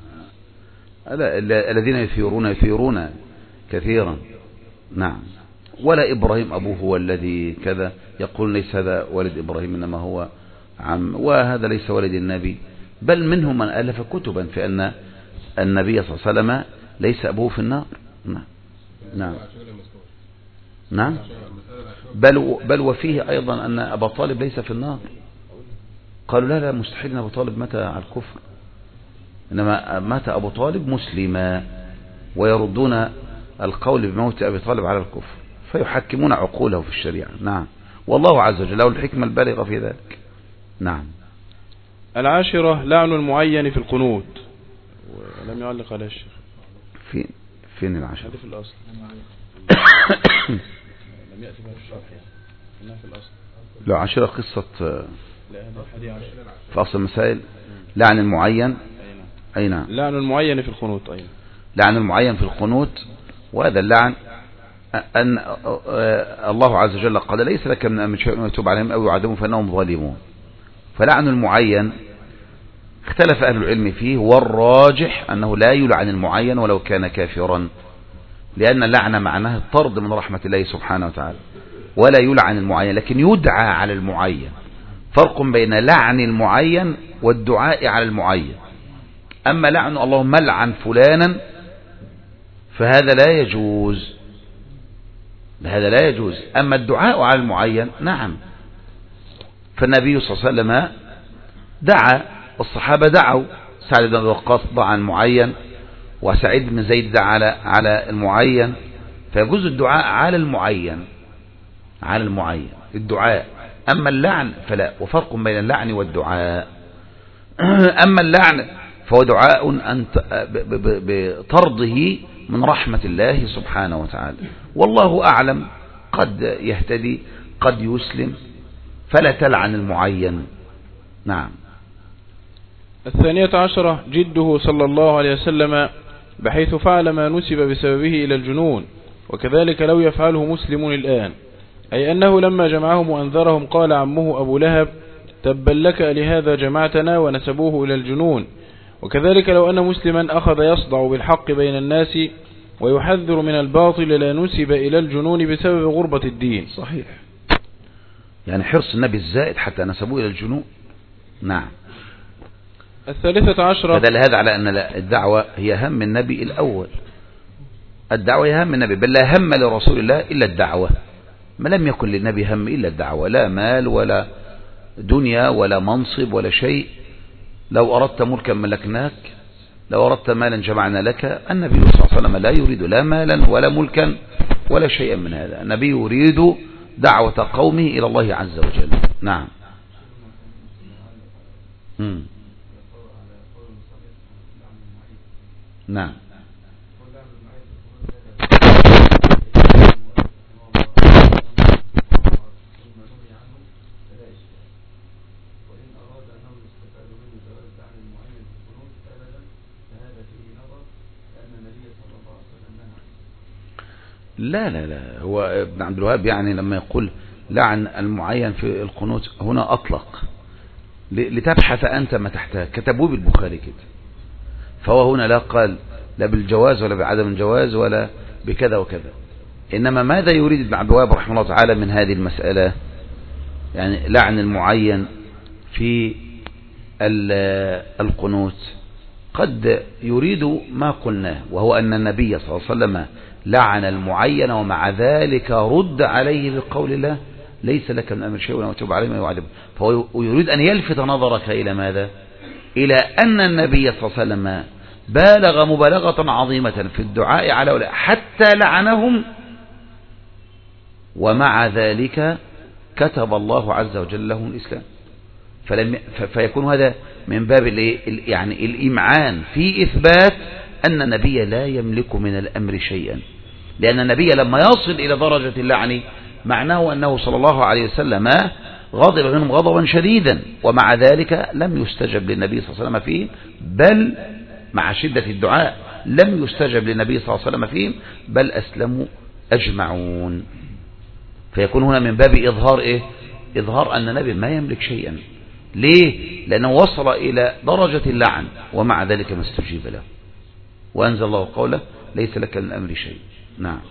S1: الذين يثيرون كثيرا. نعم. ولا إبراهيم أبوه هو الذي كذا، يقول ليس هذا ولد إبراهيم إنما هو عم، وهذا ليس ولد النبي. بل منهم من ألف كتبا في أن النبي صلى الله عليه وسلم ليس أبوه في النار. نعم. نعم. نعم. بل وفيه أيضا أن أبا طالب ليس في النار. قالوا لا مستحيل أن أبو طالب مات على الكفر، إنما مات أبو طالب مسلما، ويردون القول بموت أبي طالب على الكفر، فيحكمون عقوله في الشريعة. نعم. والله عز وجل له الحكمة البالغة في ذلك. نعم.
S2: 10 لعن المعين في القنوت، ولم يعلق على الشيخ.
S1: فين 10؟
S2: هذه في الأصل. لم يأتي بها في الشرح، إنها في الأصل.
S1: لو 10 قصة
S2: لا، هذه 10
S1: في أصل المسائل. لعن المعين. أي نعم.
S2: لعن المعين في القنوت. أي
S1: لعن المعين في القنوت. وهذا اللعن أن الله عز وجل قال ليس لك من أمر شيء يتوب عليهم أو يعذبهم فإنهم ظالمون. فلعن المعين اختلف أهل العلم فيه، والراجح أنه لا يلعن المعين ولو كان كافرا، لأن اللعنة معناها الطرد من رحمة الله سبحانه وتعالى، ولا يلعن المعين لكن يدعى على المعين. فرق بين لعن المعين والدعاء على المعين. أما لعن اللهم لعن فلانا فهذا لا يجوز، هذا لا يجوز. أما الدعاء على المعين نعم. فالنبي صلى الله عليه وسلم دعا، والصحابة دعوا. سعد بن وقاص دعا عن المعين، وسعيد بن زيد دعا على المعين. فيجوز الدعاء على المعين، على المعين الدعاء. أما اللعن فلا. وفرق بين اللعن والدعاء. أما اللعن فهو دعاء بطرده من رحمة الله سبحانه وتعالى، والله أعلم. قد يهتدي قد يسلم، فلا تلعن المعين. نعم.
S2: 12 جده صلى الله عليه وسلم، بحيث فعل ما نسب بسببه إلى الجنون، وكذلك لو يفعله مسلم الآن، أي أنه لما جمعهم وأنذرهم قال عمه أبو لهب تبا لك لهذا جمعتنا، ونسبوه إلى الجنون. وكذلك لو أن مسلما أخذ يصدع بالحق بين الناس ويحذر من الباطل لا نسب إلى الجنون بسبب غربة الدين.
S1: صحيح. يعني حرص النبي الزائد حتى نسبوه إلى الجنون. نعم.
S2: 13
S1: فدل هذا على أن الدعوة هي هم النبي الأول. الدعوة هي هم النبي، بل لا هم لرسول الله إلا الدعوة. ما لم يكن للنبي هم إلا الدعوة، لا مال ولا دنيا ولا منصب ولا شيء. لو أردت ملكا ملكناك، لو أردت مالا جمعنا لك. النبي صلى الله عليه وسلم لا يريد لا مالا ولا ملكا ولا شيئا من هذا. النبي يريد دعوة قومه إلى الله عز وجل. نعم. نعم. لا لا لا، هو ابن عبد الوهاب يعني لما يقول لعن المعين في القنوت هنا أطلق لتبحث أنت ما تحتها، كتبوه بالبخاري كده. فهو هنا لا قال لا بالجواز ولا بعدم الجواز ولا بكذا وكذا. إنما ماذا يريد ابن عبد الوهاب رحمه الله تعالى من هذه المسألة؟ يعني لعن المعين في القنوت قد يريد ما قلناه، وهو أن النبي صلى الله عليه وسلم لعن المعين ومع ذلك رد عليه بقول الله ليس لك من أمر شيء ولا تب عليه ما يعذب. فهو يريد أن يلفت نظرك إلى ماذا؟ إلى أن النبي صلى الله عليه وسلم بالغ مبالغة عظيمة في الدعاء على أولئك حتى لعنهم، ومع ذلك كتب الله عز وجل لهم الإسلام. فيكون هذا من باب يعني الإمعان في إثبات أن النبي لا يملك من الأمر شيئا، لأن النبي لما يصل إلى درجة اللعن معناه أنه صلى الله عليه وسلم غضب منهم غضبا شديدا، ومع ذلك لم يستجب للنبي صلى الله عليه وسلم فيه، بل مع شدة الدعاء لم يستجب للنبي صلى الله عليه وسلم فيه، بل أسلموا أجمعون. فيكون هنا من باب إظهار إيه؟ إظهار أن النبي ما يملك شيئا. ليه؟ لأنه وصل إلى درجة اللعن ومع ذلك ما استجيب له، وأنزل الله قوله ليس لك من الأمر شيء. نعم.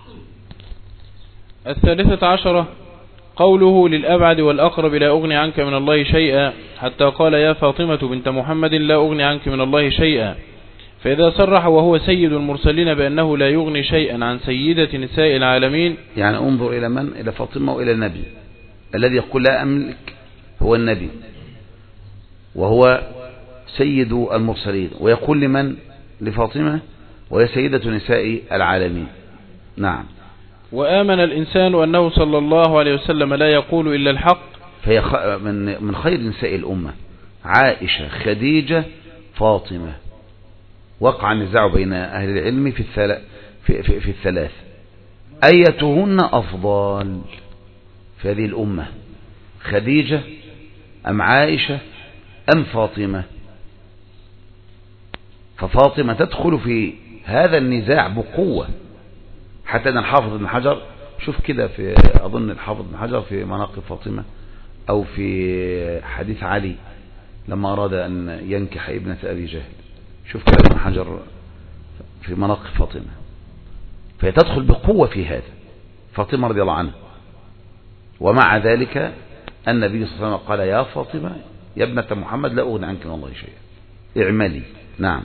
S2: 13 قوله للأبعد والأقرب لا أغني عنك من الله شيئا، حتى قال يا فاطمة بنت محمد لا أغني عنك من الله شيئا. فإذا صرح وهو سيد المرسلين بأنه لا يغني شيئا عن سيدة نساء العالمين،
S1: يعني انظر إلى من؟ إلى فاطمة وإلى النبي. الذي يقول لا أملك هو النبي وهو سيد المرسلين، ويقول لمن؟ لفاطمة وهي سيدة نساء العالمين. نعم.
S2: وآمن الإنسان أنه صلى الله عليه وسلم لا يقول إلا الحق،
S1: فهي من خير نساء الأمة، عائشة، خديجة، فاطمة. وقع النزاع بين أهل العلم في الثلاث أيتهن أفضل في هذه الأمة، خديجة أم عائشة أم فاطمة؟ ففاطمة تدخل في هذا النزاع بقوة، حتى أن الحافظ ابن حجر، شوف كده، في أظن الحافظ ابن حجر في مناقب فاطمة أو في حديث علي لما أراد أن ينكح ابنة أبي جهل، شوف كده ابن حجر في مناقب فاطمة، فهي تدخل بقوة في هذا فاطمة رضي الله عنها. ومع ذلك النبي صلى الله عليه وسلم قال يا فاطمة يا ابنة محمد لا أغني عنك من الله شيئا، اعملي. نعم.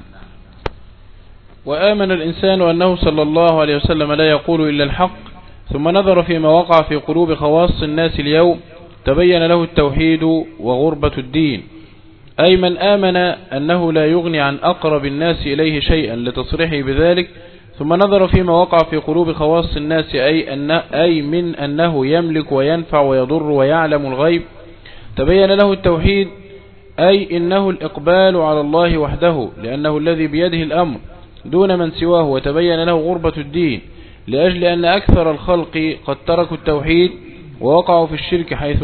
S2: وآمن الإنسان أنه صلى الله عليه وسلم لا يقول إلا الحق، ثم نظر فيما وقع في قلوب خواص الناس اليوم، تبين له التوحيد وغربة الدين. أي من آمن أنه لا يغني عن أقرب الناس إليه شيئا لتصريحه بذلك، ثم نظر فيما وقع في قلوب خواص الناس أي من أنه يملك وينفع ويضر ويعلم الغيب، تبين له التوحيد، أي إنه الإقبال على الله وحده لأنه الذي بيده الأمر دون من سواه، وتبين له غربة الدين لأجل أن أكثر الخلق قد تركوا التوحيد ووقعوا في الشرك، حيث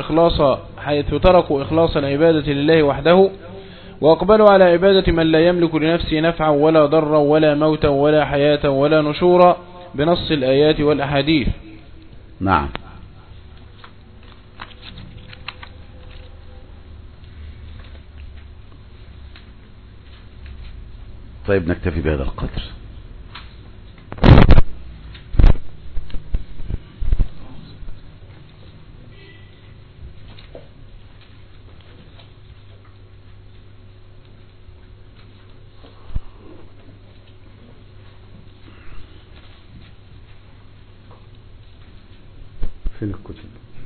S2: تركوا إخلاص العبادة لله وحده، وأقبلوا على عبادة من لا يملك لنفسه نفعا ولا ضرا ولا موتا ولا حياة ولا نشورا بنص الآيات والأحاديث.
S1: نعم. طيب نكتفي بهذا القدر. فين الكتب؟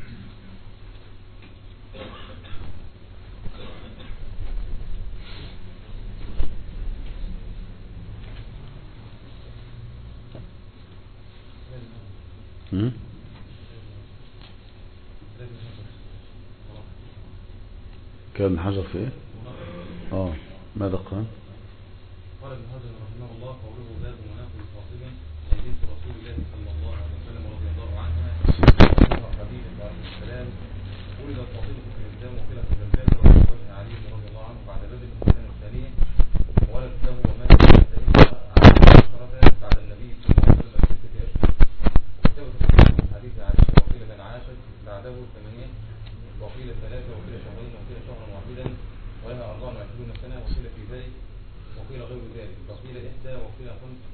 S1: كان حجر في ايه؟ ماذا قال؟
S3: قال ابن حجر رحمه الله قوله باب مناقب فاطمة حديث رسول الله صلى الله عليه وسلم رضي الله عنها حبيبه عليه السلام ولدت فاطمة في الإسلام وقيلت في الجنة وتزوجها علي رضي الله عنه بعد بدر في السنة الثانية، وولد له ومات بعد النبي صلى الله عليه وسلم بستة أشهر. وثبت في حديث عائشة وقيل من عاشت بعده 8 وقيل 3 وقيل شهرين وقيل شهرا واحدا ولها 24 سنة وقيل في ذلك وقيل غير ذلك وقيل 1 وقيل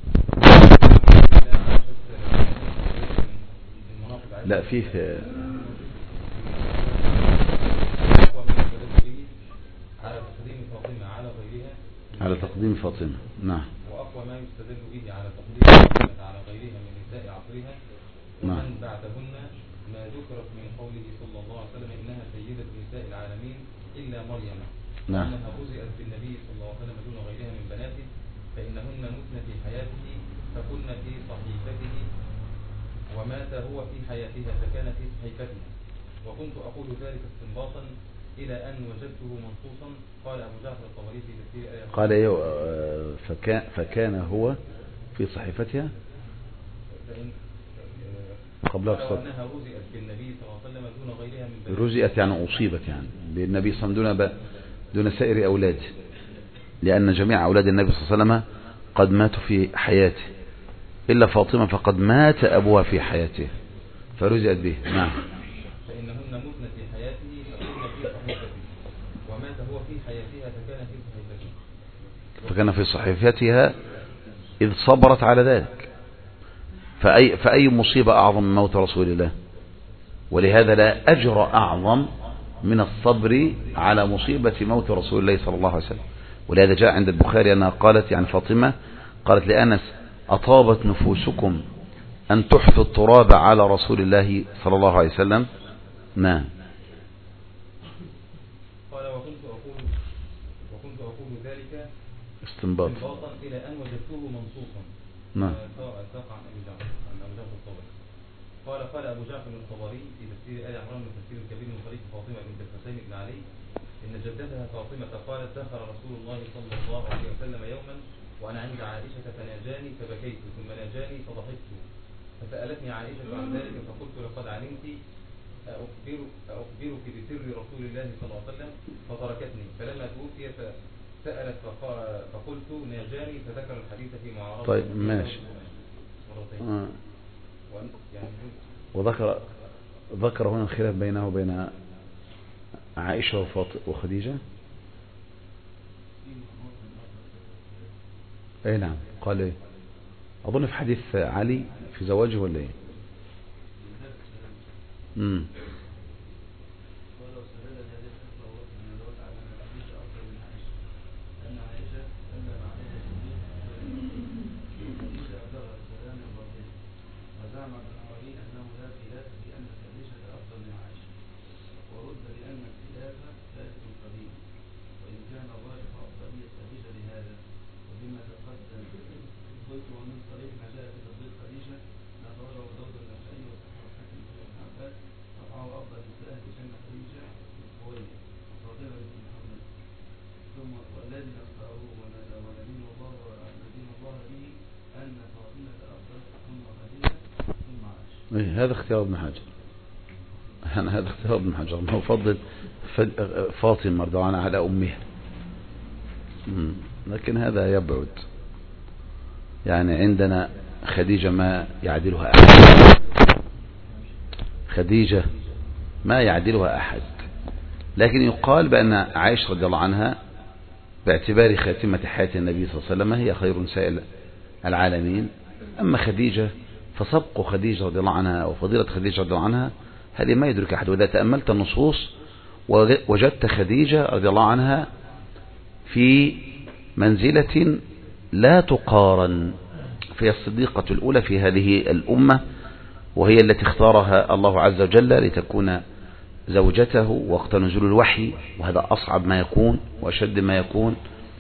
S3: 5.
S1: لا فيه
S3: على تقديم فاطمة على غيرها،
S1: على تقديم فاطمة. نعم.
S3: وأقوى ما يستدل به على تقديم فاطمة على غيرها من نساء عصرها ومن بعدهن ما ذكرت من قوله صلى الله عليه وسلم إنها سيدة نساء العالمين إلا مريم، أنها رزقت بالنبي صلى الله عليه وسلم دون غيرها من بناته، فإنهن متن في حياته فكن في صحيفته ومات هو في حياتها فكان في صحيفتها. وكنت أقول ذلك استنباطا إلى أن وجدته منصوصا. قال أبو جعفر الطبري في تفسير آية
S1: قال فكان هو في صحيفتها قبلها في الصدر.
S3: أنها رزقت بالنبي صلى الله عليه وسلم دون غيرها من بناته.
S1: رزقت يعني أصيبت يعني بالنبي صلى الله عليه وسلم دون سائر أولاده، لأن جميع أولاد النبي صلى الله عليه وسلم قد ماتوا في حياته إلا فاطمة فقد مات أبوها في حياته، فرزقت به. نعم.
S3: فإنهن متن في حياته فكن في صحيفته، ومات هو في حياتها
S1: فكان في صحيفتها إذ صبرت على ذلك. فأي مصيبة أعظم من موت رسول الله؟ ولهذا لا أجر أعظم من الصبر على مصيبة موت رسول الله صلى الله عليه وسلم. ولهذا جاء عند البخاري أنها قالت، يعني فاطمة قالت لأنس: أطابت نفوسكم أن تحثوا التراب على رسول الله صلى الله عليه وسلم. نعم.
S3: قال: وكنت أقول ذلك
S1: استنباطا
S3: إلى أن وجدته منصوصا.
S1: نعم.
S3: قال أبو جعفر الطبري في تفسير آل عمران من تفسير الكبير من طريق فاطمة بنت الحسين بن علي إن جدتها فاطمة قالت: دخل رسول الله صلى الله عليه وسلم يوما وأنا عند عائشة فناجاني فبكيت، ثم ناجاني فضحكت، فسألتني عائشة عن ذلك فقلت: لقد علمت أخبرك بسر رسول الله صلى الله عليه وسلم، فتركتني. فلما توفي سألت فقلت: ناجاني، فذكر الحديث في معارضة.
S1: طيب ماشي. وذكر هنا الخلاف بينه وبين عائشة وخديجة. اي نعم. قال ايه؟ اظن في حديث علي في زواجه ولا ايه؟ هذا اختيار ابن حجر. هذا اختيار ابن حجر انه يفضل فاطمة رضي الله عنها على امها، لكن هذا يبعد. يعني عندنا خديجة ما يعدلها احد، خديجة ما يعدلها احد، لكن يقال بان عائشة رضي الله عنها باعتبار خاتمة حياة النبي صلى الله عليه وسلم هي خير نساء العالمين. اما خديجة فسبق خديجة رضي الله عنها وفضيلة خديجة رضي الله عنها هذه ما يدرك أحد. وإذا تأملت النصوص وجدت خديجة رضي الله عنها في منزلة لا تقارن، فهي الصديقة الأولى في هذه الأمة، وهي التي اختارها الله عز وجل لتكون زوجته وقت نزول الوحي، وهذا أصعب ما يكون وأشد ما يكون.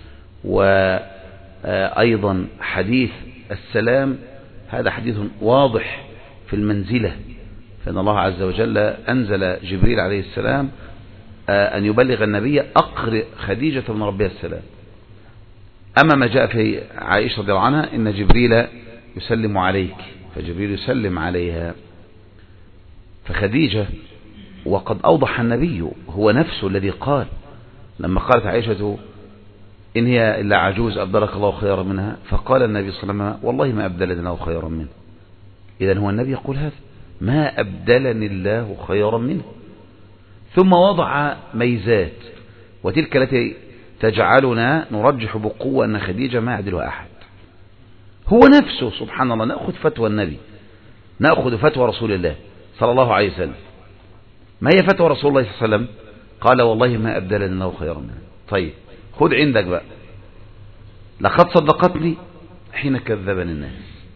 S1: وأيضا حديث السلام هذا حديث واضح في المنزلة، فإن الله عز وجل أنزل جبريل عليه السلام أن يبلغ النبي أقرئ خديجة من ربها السلام. أما ما جاء في عائشة رضي الله عنها إن جبريل يسلم عليك، فجبريل يسلم عليها. فخديجة وقد أوضح النبي هو نفسه الذي قال لما قالت عائشة: إن هي إلا عجوز أبدلك الله خيرا منها، فقال النبي صلى الله عليه وسلم: والله ما أبدلني الله خيرا منه. إذن هو النبي يقول هذا: ما أبدلني الله خيرا منه. ثم وضع ميزات، وتلك التي تجعلنا نرجح بقوة أن خديجة ما يعدلها أحد. هو نفسه سبحان الله، نأخذ فتوى النبي، نأخذ فتوى رسول الله صلى الله عليه وسلم. ما هي فتوى رسول الله صلى الله عليه وسلم؟ قال: والله ما أبدلني الله خيرا منه. طيب خذ عندك بقى: لقد صدقتني حين كذبني الناس.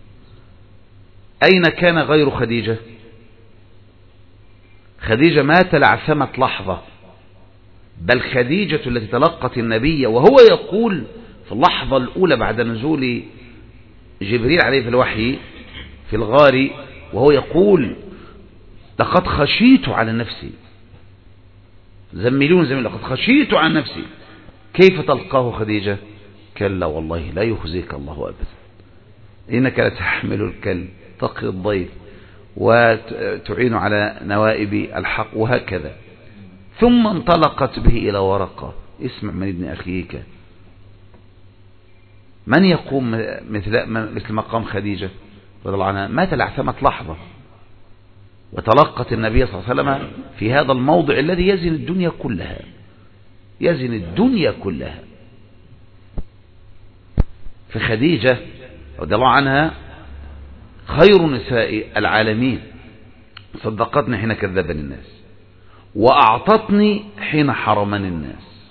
S1: أين كان غير خديجة؟ خديجة ما تلعثمت لحظة، بل خديجة التي تلقت النبي وهو يقول في اللحظة الأولى بعد نزول جبريل عليه في الوحي في الغار، وهو يقول: لقد خشيت على نفسي، زملون لقد خشيت على نفسي. كيف تلقاه خديجة؟ كلا والله لا يخزيك الله أبدا، إنك لتحمل الكل، تقي الضيف، وتعين على نوائب الحق، وهكذا. ثم انطلقت به إلى ورقة: اسمع من ابن أخيك. من يقوم مثل مقام خديجة رضي الله عنها؟ ما تلعثمت لحظة، وتلقت النبي صلى الله عليه وسلم في هذا الموضع الذي يزن الدنيا كلها، يزن الدنيا كلها. فخديجة رضي الله عنها خير نساء العالمين، صدقتني حين كذبني الناس، وأعطتني حين حرمني الناس،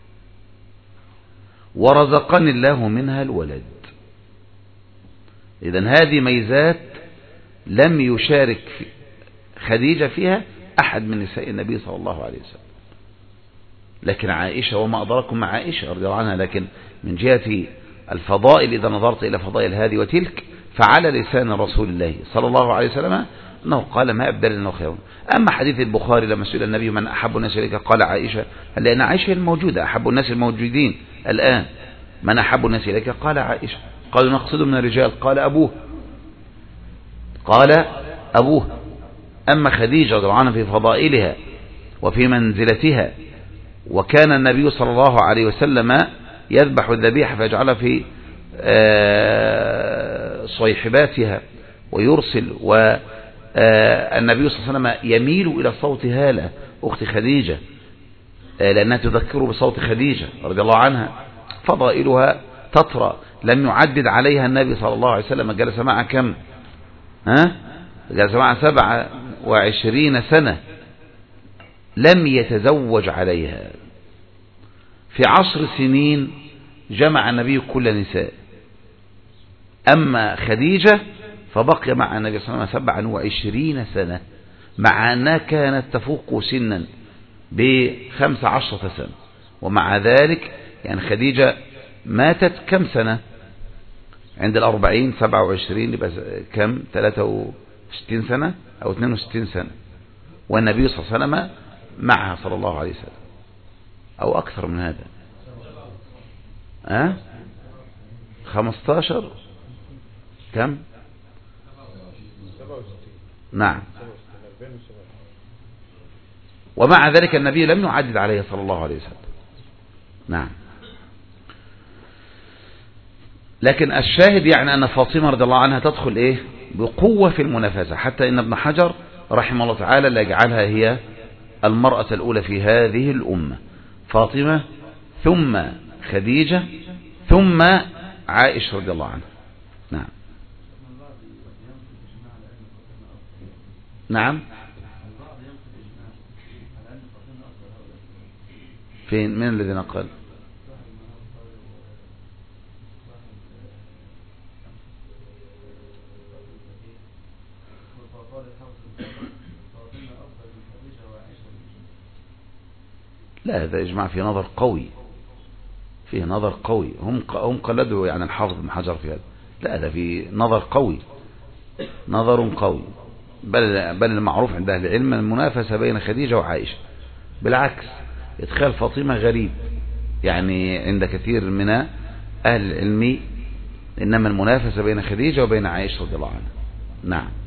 S1: ورزقني الله منها الولد. إذن هذه ميزات لم يشارك خديجة فيها أحد من نساء النبي صلى الله عليه وسلم. لكن عائشة وما أدراكم مع عائشة رضي الله عنها، لكن من جهة الفضائل إذا نظرت إلى فضائل هذه وتلك فعلى لسان رسول الله صلى الله عليه وسلم أنه قال ما أبدل أنه خير. أما حديث البخاري لما سئل النبي من أحب الناس إليك قال عائشة، لأن عائشة الموجودة أحب الناس الموجودين الآن، من أحب الناس إليك قال عائشة. قالوا نقصد من الرجال قال أبوه، قال أبوه. أما خديجة رضي الله عنها في فضائلها وفي منزلتها، وكان النبي صلى الله عليه وسلم يذبح الذبيحة فيجعلها في صيحباتها ويرسل، والنبي صلى الله عليه وسلم يميل إلى صوت هالة أخت خديجة لأنها تذكره بصوت خديجة رضي الله عنها. فضائلها تطرى، لم يعدد عليها النبي صلى الله عليه وسلم. جلس معها كم؟ جلس معها 27 سنة لم يتزوج عليها. في 10 سنين جمع النبي كل نساء. أما خديجة فبقي مع النبي صلى الله عليه وسلم 27 سنة، مع أنها كانت تفوق سنا ب15 سنة، ومع ذلك يعني خديجة ماتت كم سنة عند 40 27 يبقى كم 63 سنة أو 62 سنة، والنبي صلى الله عليه وسلم معها صلى الله عليه وسلم أو أكثر من هذا. 15 كم؟ نعم. ومع ذلك النبي لم يعدد عليه صلى الله عليه وسلم. نعم. لكن الشاهد يعني أن فاطمة رضي الله عنها تدخل بقوة في المنافسة، حتى إن ابن حجر رحمه الله تعالى لا يجعلها هي المرأة الأولى في هذه الأمة، فاطمة ثم خديجة ثم عائشة رضي الله عنها. نعم. نعم. فين؟ من الذين قال؟ لا، هذا إجماع في نظر قوي، فيه نظر قوي. هم قلدوا يعني الحافظ ابن حجر في هذا. لا، هذا في نظر قوي، نظر قوي. بل المعروف عند أهل العلم المنافسة بين خديجة وعائشة. بالعكس، إدخال فاطمة غريب يعني عند كثير من أهل العلم، إنما المنافسة بين خديجة وبين عائشة رضي الله عنها. نعم.